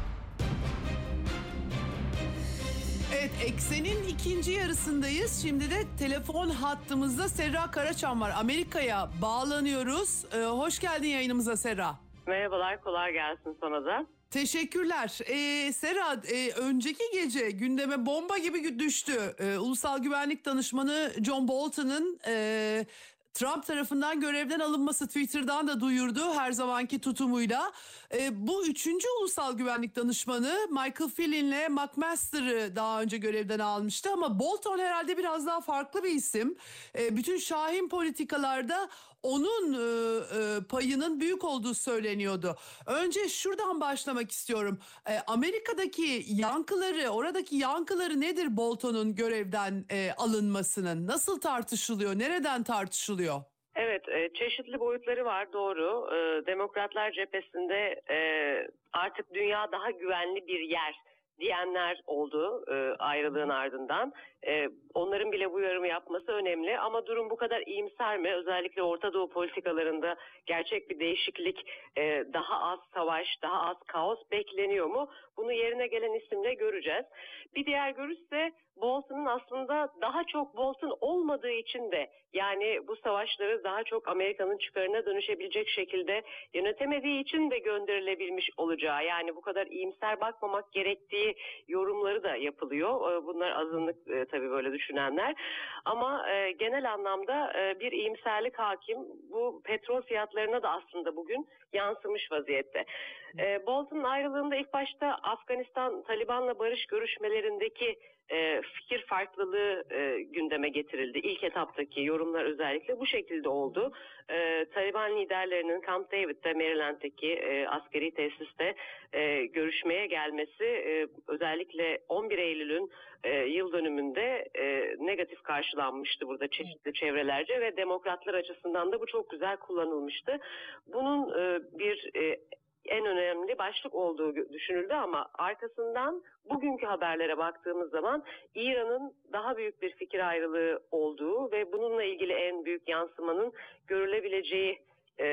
Evet, Eksen'in ikinci yarısındayız. Şimdi de telefon hattımızda Serra Karaçam var. Amerika'ya bağlanıyoruz. Ee, hoş geldin yayınımıza Serra. Merhabalar, kolay gelsin sana da. Teşekkürler. Ee, Serra, e, önceki gece gündeme bomba gibi düştü. Ee, Ulusal Güvenlik Danışmanı John Bolton'ın... E, Trump tarafından görevden alınması, Twitter'dan da duyurdu her zamanki tutumuyla. E, bu üçüncü ulusal güvenlik danışmanı Michael Flynn'le McMaster'ı daha önce görevden almıştı ama Bolton herhalde biraz daha farklı bir isim. E, bütün şahin politikalarda onun e, e, payının büyük olduğu söyleniyordu. Önce şuradan başlamak istiyorum. E, Amerika'daki yankıları, oradaki yankıları nedir Bolton'un görevden e, alınmasının? Nasıl tartışılıyor? Nereden tartışılıyor? Evet, e, çeşitli boyutları var, doğru. E, Demokratlar cephesinde e, artık dünya daha güvenli bir yer diyenler oldu e, ayrılığın ardından. E, onların bile bu yorumu yapması önemli ama durum bu kadar iyimser mi? Özellikle Orta Doğu politikalarında gerçek bir değişiklik, e, daha az savaş, daha az kaos bekleniyor mu? Bunu yerine gelen isimle göreceğiz. Bir diğer görüşse Bolton'un aslında daha çok Bolton olmadığı için de, yani bu savaşları daha çok Amerika'nın çıkarına dönüşebilecek şekilde yönetemediği için de gönderilebilmiş olacağı, yani bu kadar iyimser bakmamak gerektiği yorumları da yapılıyor. Bunlar azınlık e, tabii böyle düşünenler. Ama e, genel anlamda e, bir iyimserlik hakim. Bu petrol fiyatlarına da aslında bugün yansımış vaziyette. E, Bolton'un ayrılığında ilk başta Afganistan Taliban'la barış görüşmelerindeki e, fikir farklılığı e, gündeme getirildi. İlk etaptaki yorumlar özellikle bu şekilde oldu. E, Taliban liderlerinin Camp David'de, Maryland'deki e, askeri tesiste e, görüşmeye gelmesi e, özellikle on bir Eylül'ün e, yıl dönümünde e, negatif karşılanmıştı burada çeşitli çevrelerce ve demokratlar açısından da bu çok güzel kullanılmıştı. Bunun e, bir e, en önemli başlık olduğu düşünüldü ama arkasından bugünkü haberlere baktığımız zaman İran'ın daha büyük bir fikir ayrılığı olduğu ve bununla ilgili en büyük yansımanın görülebileceği, e,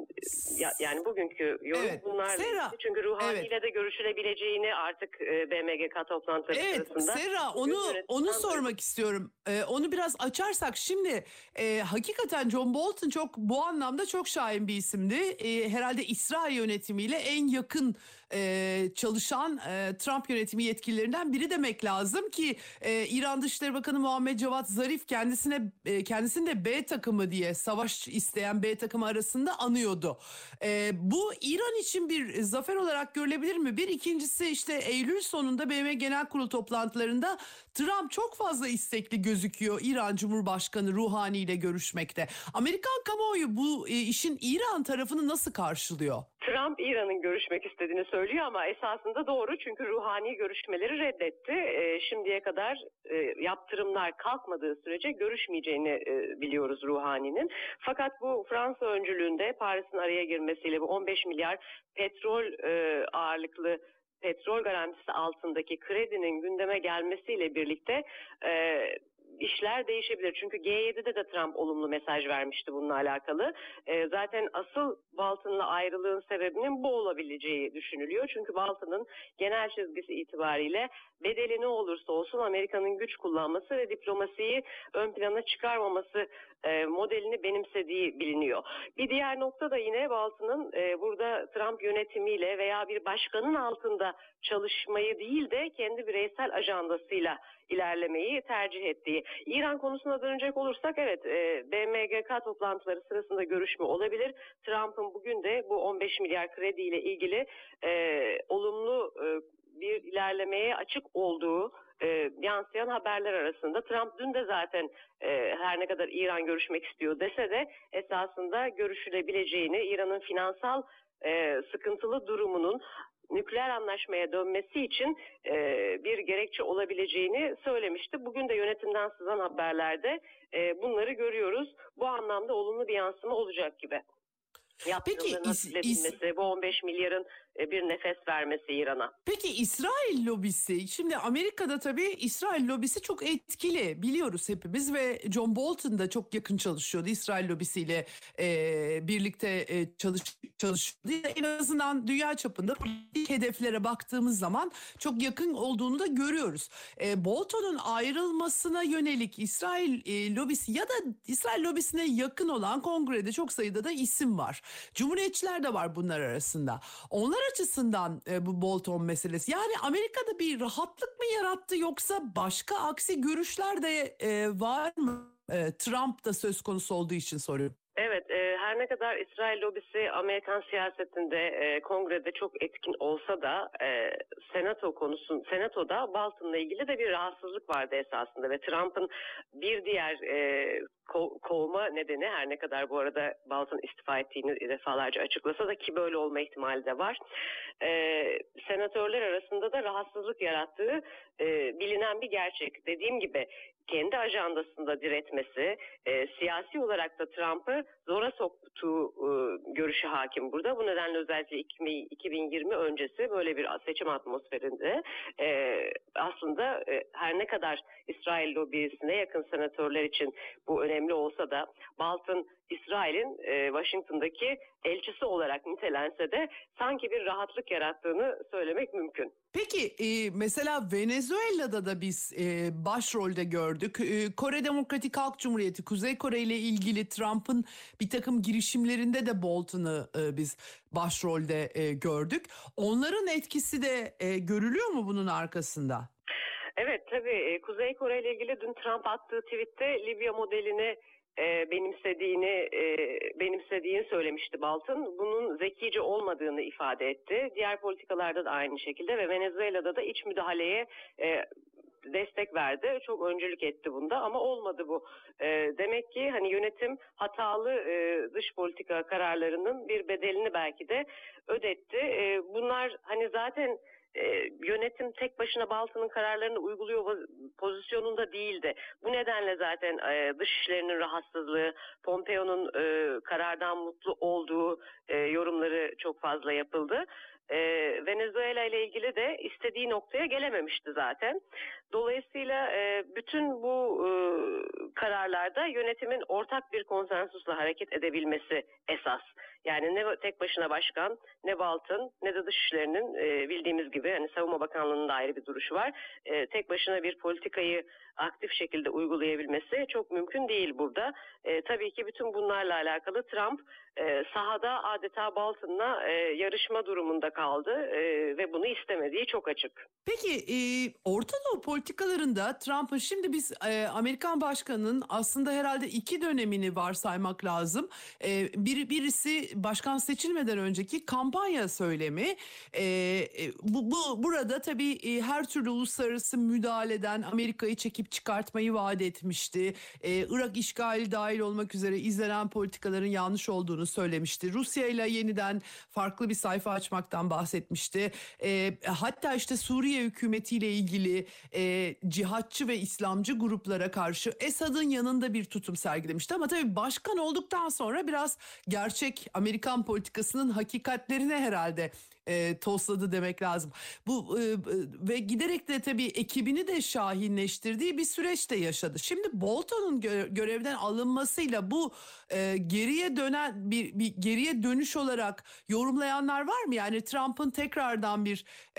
ya, yani bugünkü yorum Evet, bunlarla Serra, ilgili. Çünkü Ruhani ile evet. de görüşülebileceğini artık e, B M G K toplantıları Evet, sırasında. Serra, onu onu sormak istiyorum. Ee, onu biraz açarsak şimdi e, hakikaten John Bolton çok bu anlamda çok şahin bir isimdi. E, herhalde İsrail yönetimiyle en yakın e, çalışan e, Trump yönetimi yetkililerinden biri demek lazım ki e, İran Dışişleri Bakanı Muhammed Cevat Zarif kendisine e, kendisini de B takımı diye, savaş isteyen B takımı arasında anıyordu. E, bu İran için bir zafer olarak görülebilir mi? Bir ikincisi, işte Eylül sonunda B M G Genel Kurulu toplantılarında Trump çok fazla istekli gözüküyor İran Cumhurbaşkanı Ruhani ile görüşmekte. Amerikan kamuoyu bu e, işin İran tarafını nasıl karşılıyor? Trump İran'ın görüşmek istediğini söylüyor ama esasında doğru, çünkü Ruhani görüşmeleri reddetti. E, şimdiye kadar e, yaptırımlar kalkmadığı sürece görüşmeyeceğini e, biliyoruz Ruhani'nin. Fakat bu Fransa öncülüğünde Paris'in araya girmesiyle bu on beş milyar petrol e, ağırlıklı petrol garantisi altındaki kredinin gündeme gelmesiyle birlikte e, işler değişebilir. Çünkü G yedi'de de Trump olumlu mesaj vermişti bununla alakalı. E, zaten asıl Bolton'la ayrılığın sebebinin bu olabileceği düşünülüyor. Çünkü Bolton'ın genel çizgisi itibariyle bedeli ne olursa olsun Amerika'nın güç kullanması ve diplomasiyi ön plana çıkarmaması e, modelini benimsediği biliniyor. Bir diğer nokta da yine Bolton'ın e, burada Trump yönetimiyle veya bir başkanın altında çalışmayı değil de kendi bireysel ajandasıyla ilerlemeyi tercih ettiği. İran konusuna dönecek olursak, evet, e, B M G K toplantıları sırasında görüşme olabilir. Trump'ın bugün de bu on beş milyar krediyle ilgili e, olumlu e, bir ilerlemeye açık olduğu e, yansıyan haberler arasında. Trump dün de zaten e, her ne kadar İran görüşmek istiyor dese de esasında görüşülebileceğini, İran'ın finansal e, sıkıntılı durumunun nükleer anlaşmaya dönmesi için e, bir gerekçe olabileceğini söylemişti. Bugün de yönetimden sızan haberlerde e, bunları görüyoruz. Bu anlamda olumlu bir yansıma olacak gibi. Yaptırımların hafifletilmesi, bu on beş milyarın bir nefes vermesi İran'a. Peki İsrail lobisi, şimdi Amerika'da tabii İsrail lobisi çok etkili biliyoruz hepimiz ve John Bolton da çok yakın çalışıyordu İsrail lobisiyle e, birlikte e, çalış, çalışıyordu. En azından dünya çapında politik hedeflere baktığımız zaman çok yakın olduğunu da görüyoruz. E, Bolton'un ayrılmasına yönelik İsrail e, lobisi ya da İsrail lobisine yakın olan kongrede çok sayıda da isim var. Cumhuriyetçiler de var bunlar arasında. Onlar açısından e, bu Bolton meselesi, yani Amerika'da bir rahatlık mı yarattı yoksa başka aksi görüşler de e, var mı? E, Trump da söz konusu olduğu için soruyorum. Evet, e, her ne kadar İsrail lobisi Amerikan siyasetinde, e, kongrede çok etkin olsa da e, senato konusun, senatoda Bolton'la ilgili de bir rahatsızlık vardı esasında ve Trump'ın bir diğer e, ko- kovma nedeni, her ne kadar bu arada Bolton istifa ettiğini defalarca açıklasa da ki böyle olma ihtimali de var, e, senatörler arasında da rahatsızlık yarattığı e, bilinen bir gerçek. Dediğim gibi kendi ajandasında diretmesi, e, siyasi olarak da Trump'ı zora soktuğu e, görüşü hakim burada. Bu nedenle özellikle iki bin yirmi öncesi böyle bir seçim atmosferinde e, aslında e, her ne kadar İsrail lobisine yakın senatörler için bu önemli olsa da Bolton İsrail'in e, Washington'daki elçisi olarak nitelense de sanki bir rahatlık yarattığını söylemek mümkün. Peki e, mesela Venezuela'da da biz e, başrolde gördük. E, Kore Demokratik Halk Cumhuriyeti, Kuzey Kore ile ilgili Trump'ın bir takım girişimlerinde de Bolton'u e, biz başrolde e, gördük. Onların etkisi de e, görülüyor mu bunun arkasında? Evet, tabii Kuzey Kore ile ilgili dün Trump attığı tweette Libya modelini e, benimsediğini e, benimsediğini söylemişti Bolton. Bunun zekice olmadığını ifade etti. Diğer politikalarda da aynı şekilde ve Venezuela'da da iç müdahaleye e, destek verdi. Çok öncülük etti bunda ama olmadı bu. E, demek ki hani yönetim hatalı e, dış politika kararlarının bir bedelini belki de ödetti. E, bunlar hani zaten Ee, yönetim tek başına Bolton'un kararlarını uyguluyor pozisyonunda değildi. Bu nedenle zaten e, dışişlerinin rahatsızlığı, Pompeo'nun e, karardan mutlu olduğu e, yorumları çok fazla yapıldı. E, Venezuela ile ilgili de istediği noktaya gelememişti zaten. Dolayısıyla e, bütün bu e, kararlarda yönetimin ortak bir konsensusla hareket edebilmesi esas. Yani ne tek başına başkan, ne Bolton, ne de dışişlerinin e, bildiğimiz gibi hani Savunma Bakanlığı'nın da ayrı bir duruşu var. E, tek başına bir politikayı aktif şekilde uygulayabilmesi çok mümkün değil burada. E, tabii ki bütün bunlarla alakalı Trump e, sahada adeta Bolton'la e, yarışma durumunda kaldı e, ve bunu istemediği çok açık. Peki e, Orta Doğu politikalarında Trump'ın, şimdi biz e, Amerikan başkanının aslında herhalde iki dönemini varsaymak lazım. E, bir, birisi başkan seçilmeden önceki kampanya söylemi. E, e, bu, bu burada tabii e, her türlü uluslararası müdahaleden Amerika'yı çekip çıkartmayı vaat etmişti. E, Irak işgali dahil olmak üzere izlenen politikaların yanlış olduğunu söylemişti. Rusya ile yeniden farklı bir sayfa açmaktan bahsetmişti. E, hatta işte Suriye hükümetiyle ilgili e, cihatçı ve İslamcı gruplara karşı Esad'ın yanında bir tutum sergilemişti. Ama tabii başkan olduktan sonra biraz gerçek Amerikan politikasının hakikatlerine herhalde e, tosladı demek lazım. Bu e, ve giderek de tabii ekibini de şahinleştirdiği bir süreçte yaşadı. Şimdi Bolton'un gö- görevden alınmasıyla bu e, geriye dönen bir, bir geriye dönüş olarak yorumlayanlar var mı? Yani Trump'ın tekrardan bir e,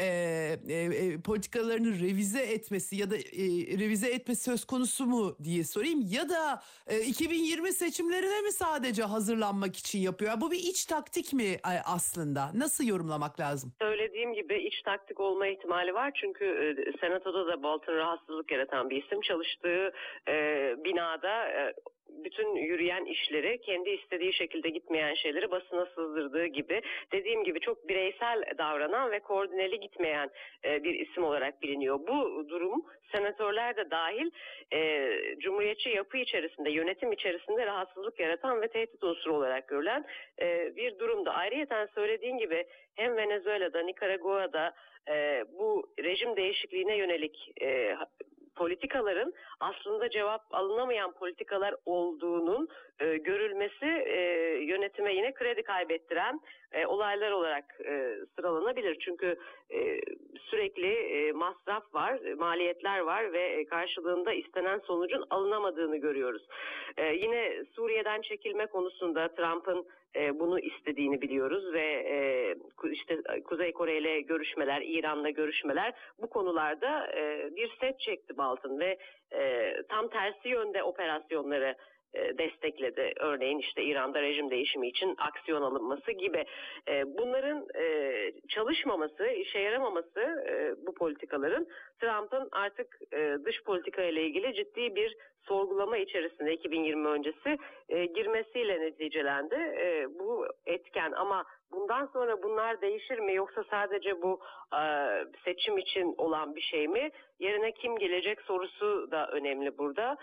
e, politikalarını revize etmesi ya da e, revize etmesi söz konusu mu diye sorayım, ya da e, iki bin yirmi seçimlerine mi sadece hazırlanmak için yapıyor? Bu bir iç taktik mi aslında? Nasıl yorumlamak olmak lazım. Söylediğim gibi iç taktik olma ihtimali var. Çünkü e, Senato'da da Bolton rahatsızlık yaratan bir isim. Çalıştığı e, binada e, bütün yürüyen işleri, kendi istediği şekilde gitmeyen şeyleri basına sızdırdığı gibi, dediğim gibi çok bireysel davranan ve koordineli gitmeyen e, bir isim olarak biliniyor. Bu durum senatörler de dahil e, Cumhuriyetçi yapı içerisinde, yönetim içerisinde rahatsızlık yaratan ve tehdit unsuru olarak görülen e, bir durumda. Ayrıyeten söylediğin gibi hem Venezuela'da, Nikaragua'da e, bu rejim değişikliğine yönelik e, politikaların aslında cevap alınamayan politikalar olduğunun e, görülmesi e, yönetime yine kredi kaybettiren e, olaylar olarak e, sıralanabilir. Çünkü e, sürekli e, masraf var, maliyetler var ve e, karşılığında istenen sonucun alınamadığını görüyoruz. E, yine Suriye'den çekilme konusunda Trump'ın e, bunu istediğini biliyoruz ve e, işte Kuzey Kore ile görüşmeler, İran'la görüşmeler, bu konularda e, bir set çekti Bolton ve e, tam tersi yönde operasyonları e, destekledi. Örneğin işte İran'da rejim değişimi için aksiyon alınması gibi. E, bunların e, çalışmaması, işe yaramaması, e, bu politikaların Trump'ın artık e, dış politika ile ilgili ciddi bir sorgulama içerisinde iki bin yirmi öncesi e, girmesiyle neticelendi. E, bu etken, ama bundan sonra bunlar değişir mi, yoksa sadece bu e, seçim için olan bir şey mi? Yerine kim gelecek sorusu da önemli burada.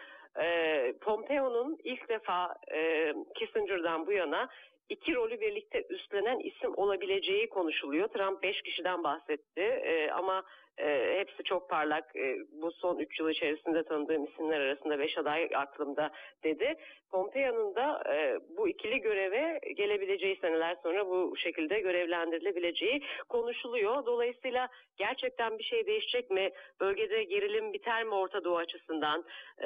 E, Pompeo'nun ilk defa e, Kissinger'dan bu yana iki rolü birlikte üstlenen isim olabileceği konuşuluyor. Trump beş kişiden bahsetti e, ama e, hepsi çok parlak. E, bu son üç yıl içerisinde tanıdığım isimler arasında beş aday aklımda dedi. Pompeo'nun da e, bu ikili göreve gelebileceği, seneler sonra bu şekilde görevlendirilebileceği konuşuluyor. Dolayısıyla gerçekten bir şey değişecek mi? Bölgede gerilim biter mi Orta Doğu açısından? E,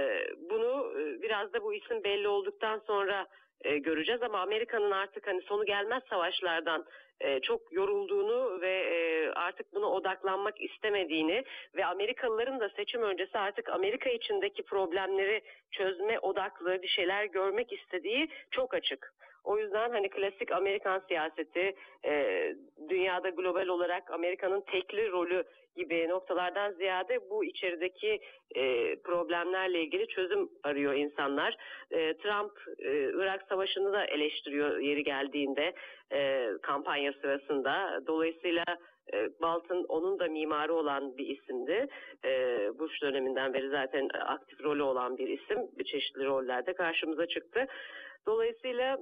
bunu biraz da bu isim belli olduktan sonra e, göreceğiz, ama Amerika'nın artık hani sonu gelmez savaşlardan e, çok yorulduğunu ve e, artık buna odaklanmak istemediğini ve Amerikalıların da seçim öncesi artık Amerika içindeki problemleri çözme odaklı bir şeyler görmek istediği çok açık. O yüzden hani klasik Amerikan siyaseti, e, dünyada global olarak Amerika'nın tekli rolü gibi noktalardan ziyade bu içerideki e, problemlerle ilgili çözüm arıyor insanlar. E, Trump e, Irak Savaşı'nı da eleştiriyor yeri geldiğinde e, kampanya sırasında. Dolayısıyla e, Bolton onun da mimarı olan bir isimdi. E, Bush döneminden beri zaten aktif rolü olan bir isim. Çeşitli rollerde karşımıza çıktı. Dolayısıyla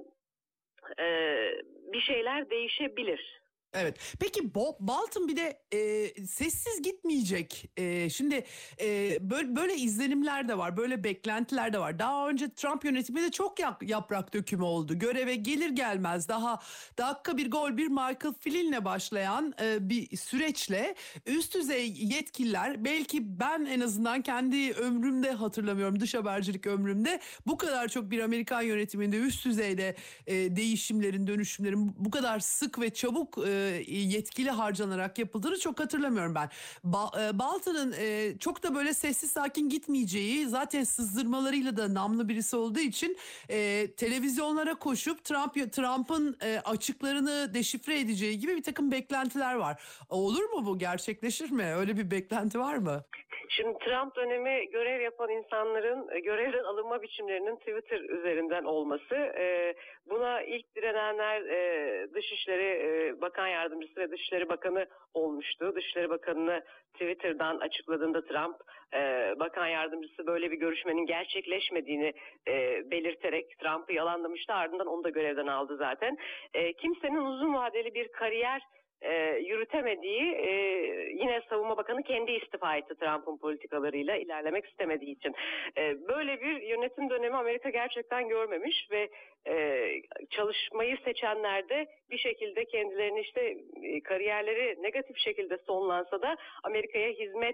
e, bir şeyler değişebilir. Evet. Peki Bo- Bolton bir de e, sessiz gitmeyecek. E, şimdi e, böyle, böyle izlenimler de var, böyle beklentiler de var. Daha önce Trump yönetimi de çok yap- yaprak dökümü oldu. Göreve gelir gelmez daha dakika bir gol bir Michael Flynn'le başlayan e, bir süreçle üst düzey yetkililer, belki ben en azından kendi ömrümde hatırlamıyorum, dış habercilik ömrümde bu kadar çok bir Amerikan yönetiminde üst düzeyde e, değişimlerin, dönüşümlerin bu kadar sık ve çabuk e, yetkili harcanarak yapıldığını çok hatırlamıyorum ben. Ba- e, Bolton'ın e, çok da böyle sessiz sakin gitmeyeceği, zaten sızdırmalarıyla da namlı birisi olduğu için e, televizyonlara koşup Trump Trump'ın e, açıklarını deşifre edeceği gibi bir takım beklentiler var. Olur mu bu? Gerçekleşir mi? Öyle bir beklenti var mı? Şimdi Trump dönemi görev yapan insanların görevden alınma biçimlerinin Twitter üzerinden olması, e, buna ilk direnenler e, Dışişleri e, Bakan Yardımcısı ve Dışişleri Bakanı olmuştu. Dışişleri Bakanı'nı Twitter'dan açıkladığında Trump, e, Bakan Yardımcısı böyle bir görüşmenin gerçekleşmediğini e, belirterek Trump'ı yalanlamıştı. Ardından onu da görevden aldı zaten. E, kimsenin uzun vadeli bir kariyer E, yürütemediği, e, yine Savunma Bakanı kendi istifa etti Trump'ın politikalarıyla ilerlemek istemediği için. E, böyle bir yönetim dönemi Amerika gerçekten görmemiş ve e, çalışmayı seçenler de bir şekilde kendilerini işte e, kariyerleri negatif şekilde sonlansa da Amerika'ya hizmet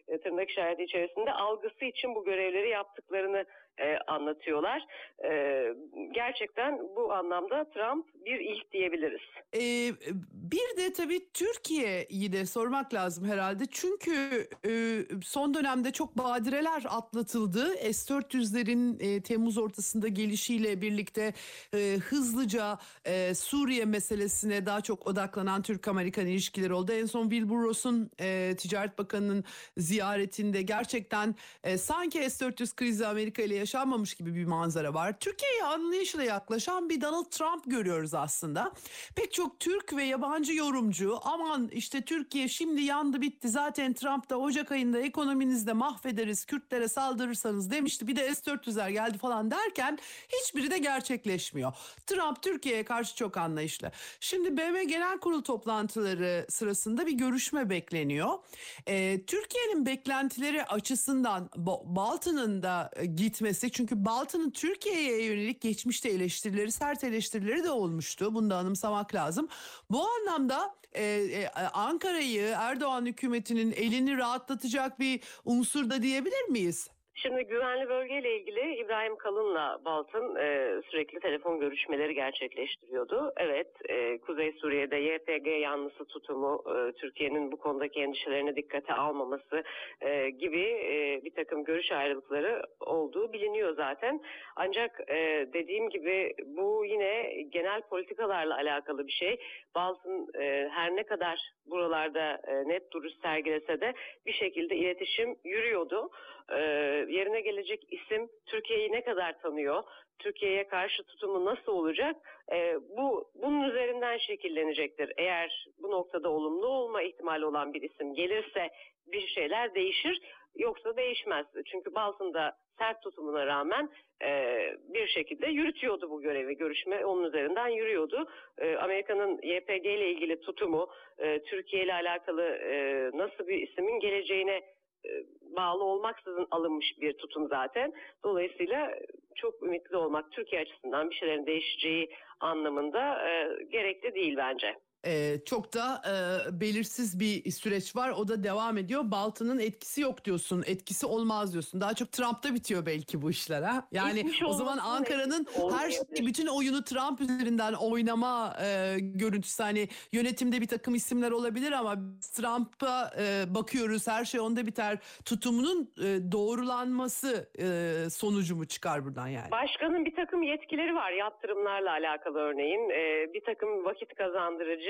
e, tırnak işareti içerisinde algısı için bu görevleri yaptıklarını e, anlatıyorlar. E, gerçekten bu anlamda Trump bir ilk diyebiliriz. Ee, bir de tabii Türkiye'yi de sormak lazım herhalde. Çünkü e, son dönemde çok badireler atlatıldı. S dört yüzlerin e, Temmuz ortasında gelişiyle birlikte e, hızlıca e, Suriye meselesine daha çok odaklanan Türk-Amerikan ilişkileri oldu. En son Wilbur Ross'un e, Ticaret Bakanı'nın ziyaretinde gerçekten e, sanki S dört yüz krizi Amerika ile yaşanmamış gibi bir manzara var. Türkiye'ye anlayışla yaklaşan bir Donald Trump görüyoruz aslında. Pek çok Türk ve yabancı yorumcu aman işte Türkiye şimdi yandı bitti zaten Trump da Ocak ayında ekonominizde mahvederiz Kürtlere saldırırsanız demişti bir de S dört yüzler geldi falan derken hiçbiri de gerçekleşmiyor. Trump Türkiye'ye karşı çok anlayışlı. Şimdi B M Genel Kurul toplantıları sırasında bir görüşme bekleniyor. Ee, Türkiye'nin beklentileri açısından Bolton'un da gitmesi çünkü Bolton'un Türkiye'ye yönelik geçmişte eleştirileri sert eleştirileri de olmuştu. Bunu da anımsamak lazım. Bu anlamda e, e, Ankara'yı Erdoğan hükümetinin elini rahatlatacak bir unsur da diyebilir miyiz? Şimdi güvenli bölgeyle ilgili İbrahim Kalın'la Bolton e, sürekli telefon görüşmeleri gerçekleştiriyordu. Evet, e, Kuzey Suriye'de Y P G yanlısı tutumu, e, Türkiye'nin bu konudaki endişelerini dikkate almaması e, gibi e, bir takım görüş ayrılıkları olduğu biliniyor zaten. Ancak e, dediğim gibi bu yine genel politikalarla alakalı bir şey. Bolton e, her ne kadar buralarda e, net duruş sergilese de bir şekilde iletişim yürüyordu. E, yerine gelecek isim Türkiye'yi ne kadar tanıyor, Türkiye'ye karşı tutumu nasıl olacak, e, bu bunun üzerinden şekillenecektir. Eğer bu noktada olumlu olma ihtimali olan bir isim gelirse bir şeyler değişir, yoksa değişmez. Çünkü Bolton'da sert tutumuna rağmen e, bir şekilde yürütüyordu bu görevi, görüşme onun üzerinden yürüyordu. E, Amerika'nın Y P G ile ilgili tutumu, e, Türkiye ile alakalı e, nasıl bir ismin geleceğine bağlı olmaksızın alınmış bir tutum zaten. Dolayısıyla çok ümitli olmak Türkiye açısından bir şeylerin değişeceği anlamında e, gerekli değil bence. Ee, çok da e, belirsiz bir süreç var. O da devam ediyor. Bolton'un etkisi yok diyorsun. Etkisi olmaz diyorsun. Daha çok Trump'ta bitiyor belki bu işler ha. Yani Hiçbir o zaman Ankara'nın her şey, bütün oyunu Trump üzerinden oynama e, görüntüsü. Hani yönetimde bir takım isimler olabilir ama Trump'a e, bakıyoruz. Her şey onda biter. Tutumunun e, doğrulanması e, sonucu mu çıkar buradan yani? Başkanın bir takım yetkileri var. Yaptırımlarla alakalı örneğin. E, bir takım vakit kazandırıcı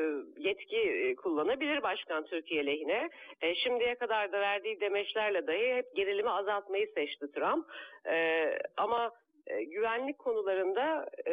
yetki kullanabilir başkan Türkiye lehine. E, şimdiye kadar da verdiği demeçlerle dahi hep gerilimi azaltmayı seçti Trump. E, ama e, güvenlik konularında e,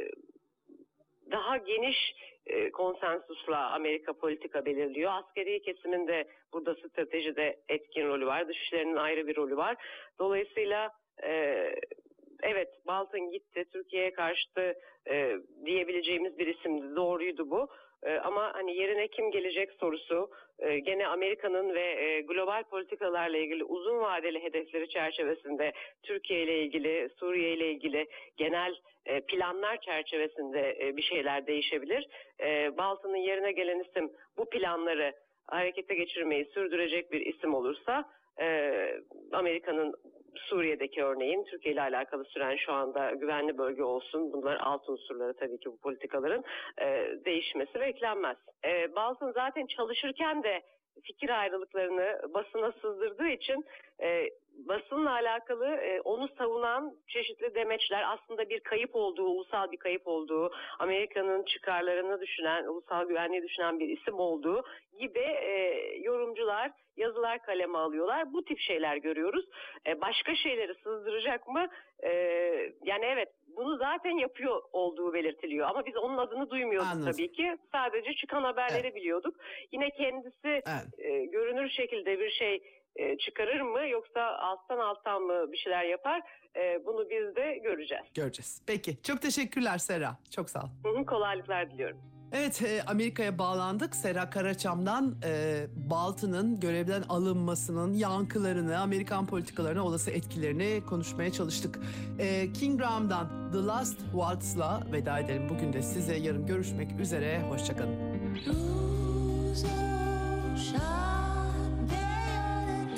daha geniş e, konsensusla Amerika politika belirliyor. Askeri kesimin de burada stratejide etkin rolü var. Dışişlerinin ayrı bir rolü var. Dolayısıyla e, evet, Bolton gitti, Türkiye'ye karşı e, diyebileceğimiz bir isimdi, doğruydu bu. E, ama hani yerine kim gelecek sorusu, e, gene Amerika'nın ve e, global politikalarla ilgili uzun vadeli hedefleri çerçevesinde Türkiye ile ilgili, Suriye ile ilgili genel e, planlar çerçevesinde e, bir şeyler değişebilir. E, Bolton'un yerine gelen isim bu planları harekete geçirmeyi sürdürecek bir isim olursa e, Amerika'nın Suriye'deki örneğin Türkiye ile alakalı süren şu anda güvenli bölge olsun, bunlar alt unsurları tabii ki bu politikaların e, değişmesi beklenmez. E, Bolton zaten çalışırken de fikir ayrılıklarını basına sızdırdığı için e, basınla alakalı e, onu savunan çeşitli demeçler aslında bir kayıp olduğu, ulusal bir kayıp olduğu, Amerika'nın çıkarlarını düşünen, ulusal güvenliği düşünen bir isim olduğu gibi e, yorumcular yazılar kaleme alıyorlar. Bu tip şeyler görüyoruz. E, başka şeyleri sızdıracak mı? E, yani evet, bunu zaten yapıyor olduğu belirtiliyor. Ama biz onun adını duymuyorduk. Anladım. Tabii ki. Sadece çıkan haberleri evet. biliyorduk. Yine kendisi evet. e, görünür şekilde bir şey e, çıkarır mı yoksa alttan alttan mı bir şeyler yapar? E, bunu biz de göreceğiz. Göreceğiz. Peki. Çok teşekkürler Sera. Çok sağ ol. Hı hı, kolaylıklar diliyorum. Evet, Amerika'ya bağlandık. Sera Karaçam'dan e, Bolton'un görevden alınmasının yankılarını, Amerikan politikalarına olası etkilerini konuşmaya çalıştık. E, King Graham'dan The Last Waltz'la veda edelim bugün de size. Yarın görüşmek üzere. Hoşçakalın.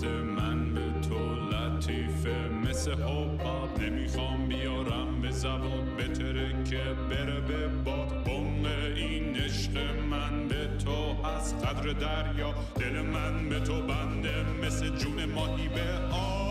مثل من به تو لطیفه، مثل حباب نمیخوام بیارم به زبان، بهتره که بره به باد. عمق این عشق من به تو از قدر دریا، دل من به تو بنده مثل جون ماهی به آب.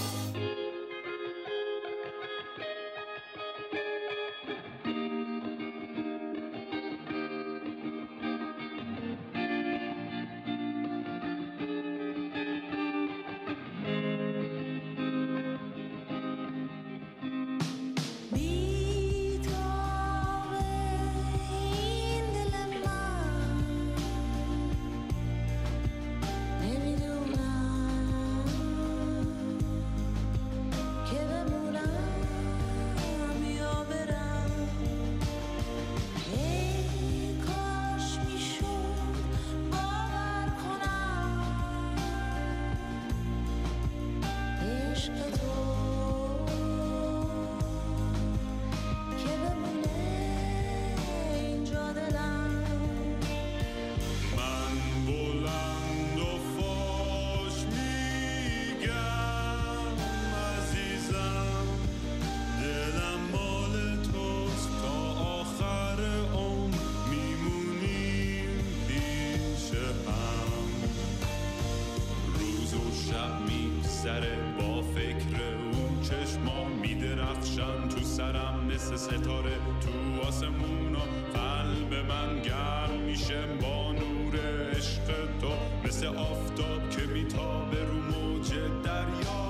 مثل ستاره تو آسمونا، قلب من گرم میشه با نور عشق تو، مثل آفتاب که میتابه رو موج دریا.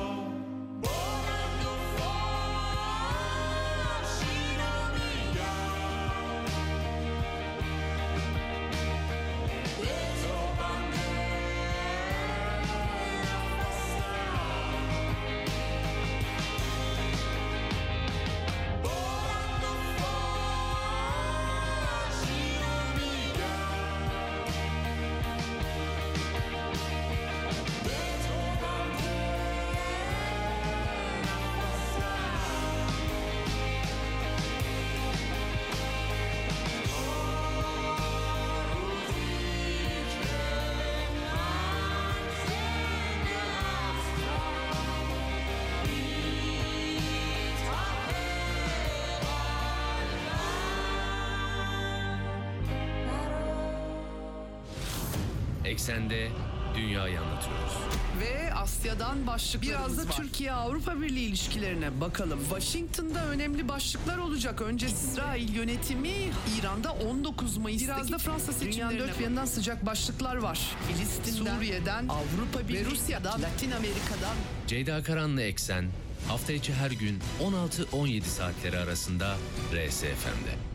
Eksende dünyayı anlatıyoruz. Ve Asya'dan başlıklarımız Biraz da var. Türkiye-Avrupa Birliği ilişkilerine bakalım. Washington'da önemli başlıklar olacak. Önce İsrail yönetimi İran'da on dokuz Mayıs'taki Biraz da Fransa dünyanın seçimlerine dört bir yanından sıcak başlıklar var. Filistin'den, Suriye'den, Avrupa Birliği ve Rusya'dan, Latin Amerika'dan. Ceyda Karan'la Eksen hafta içi her gün on altı on yedi saatleri arasında R S F M'de.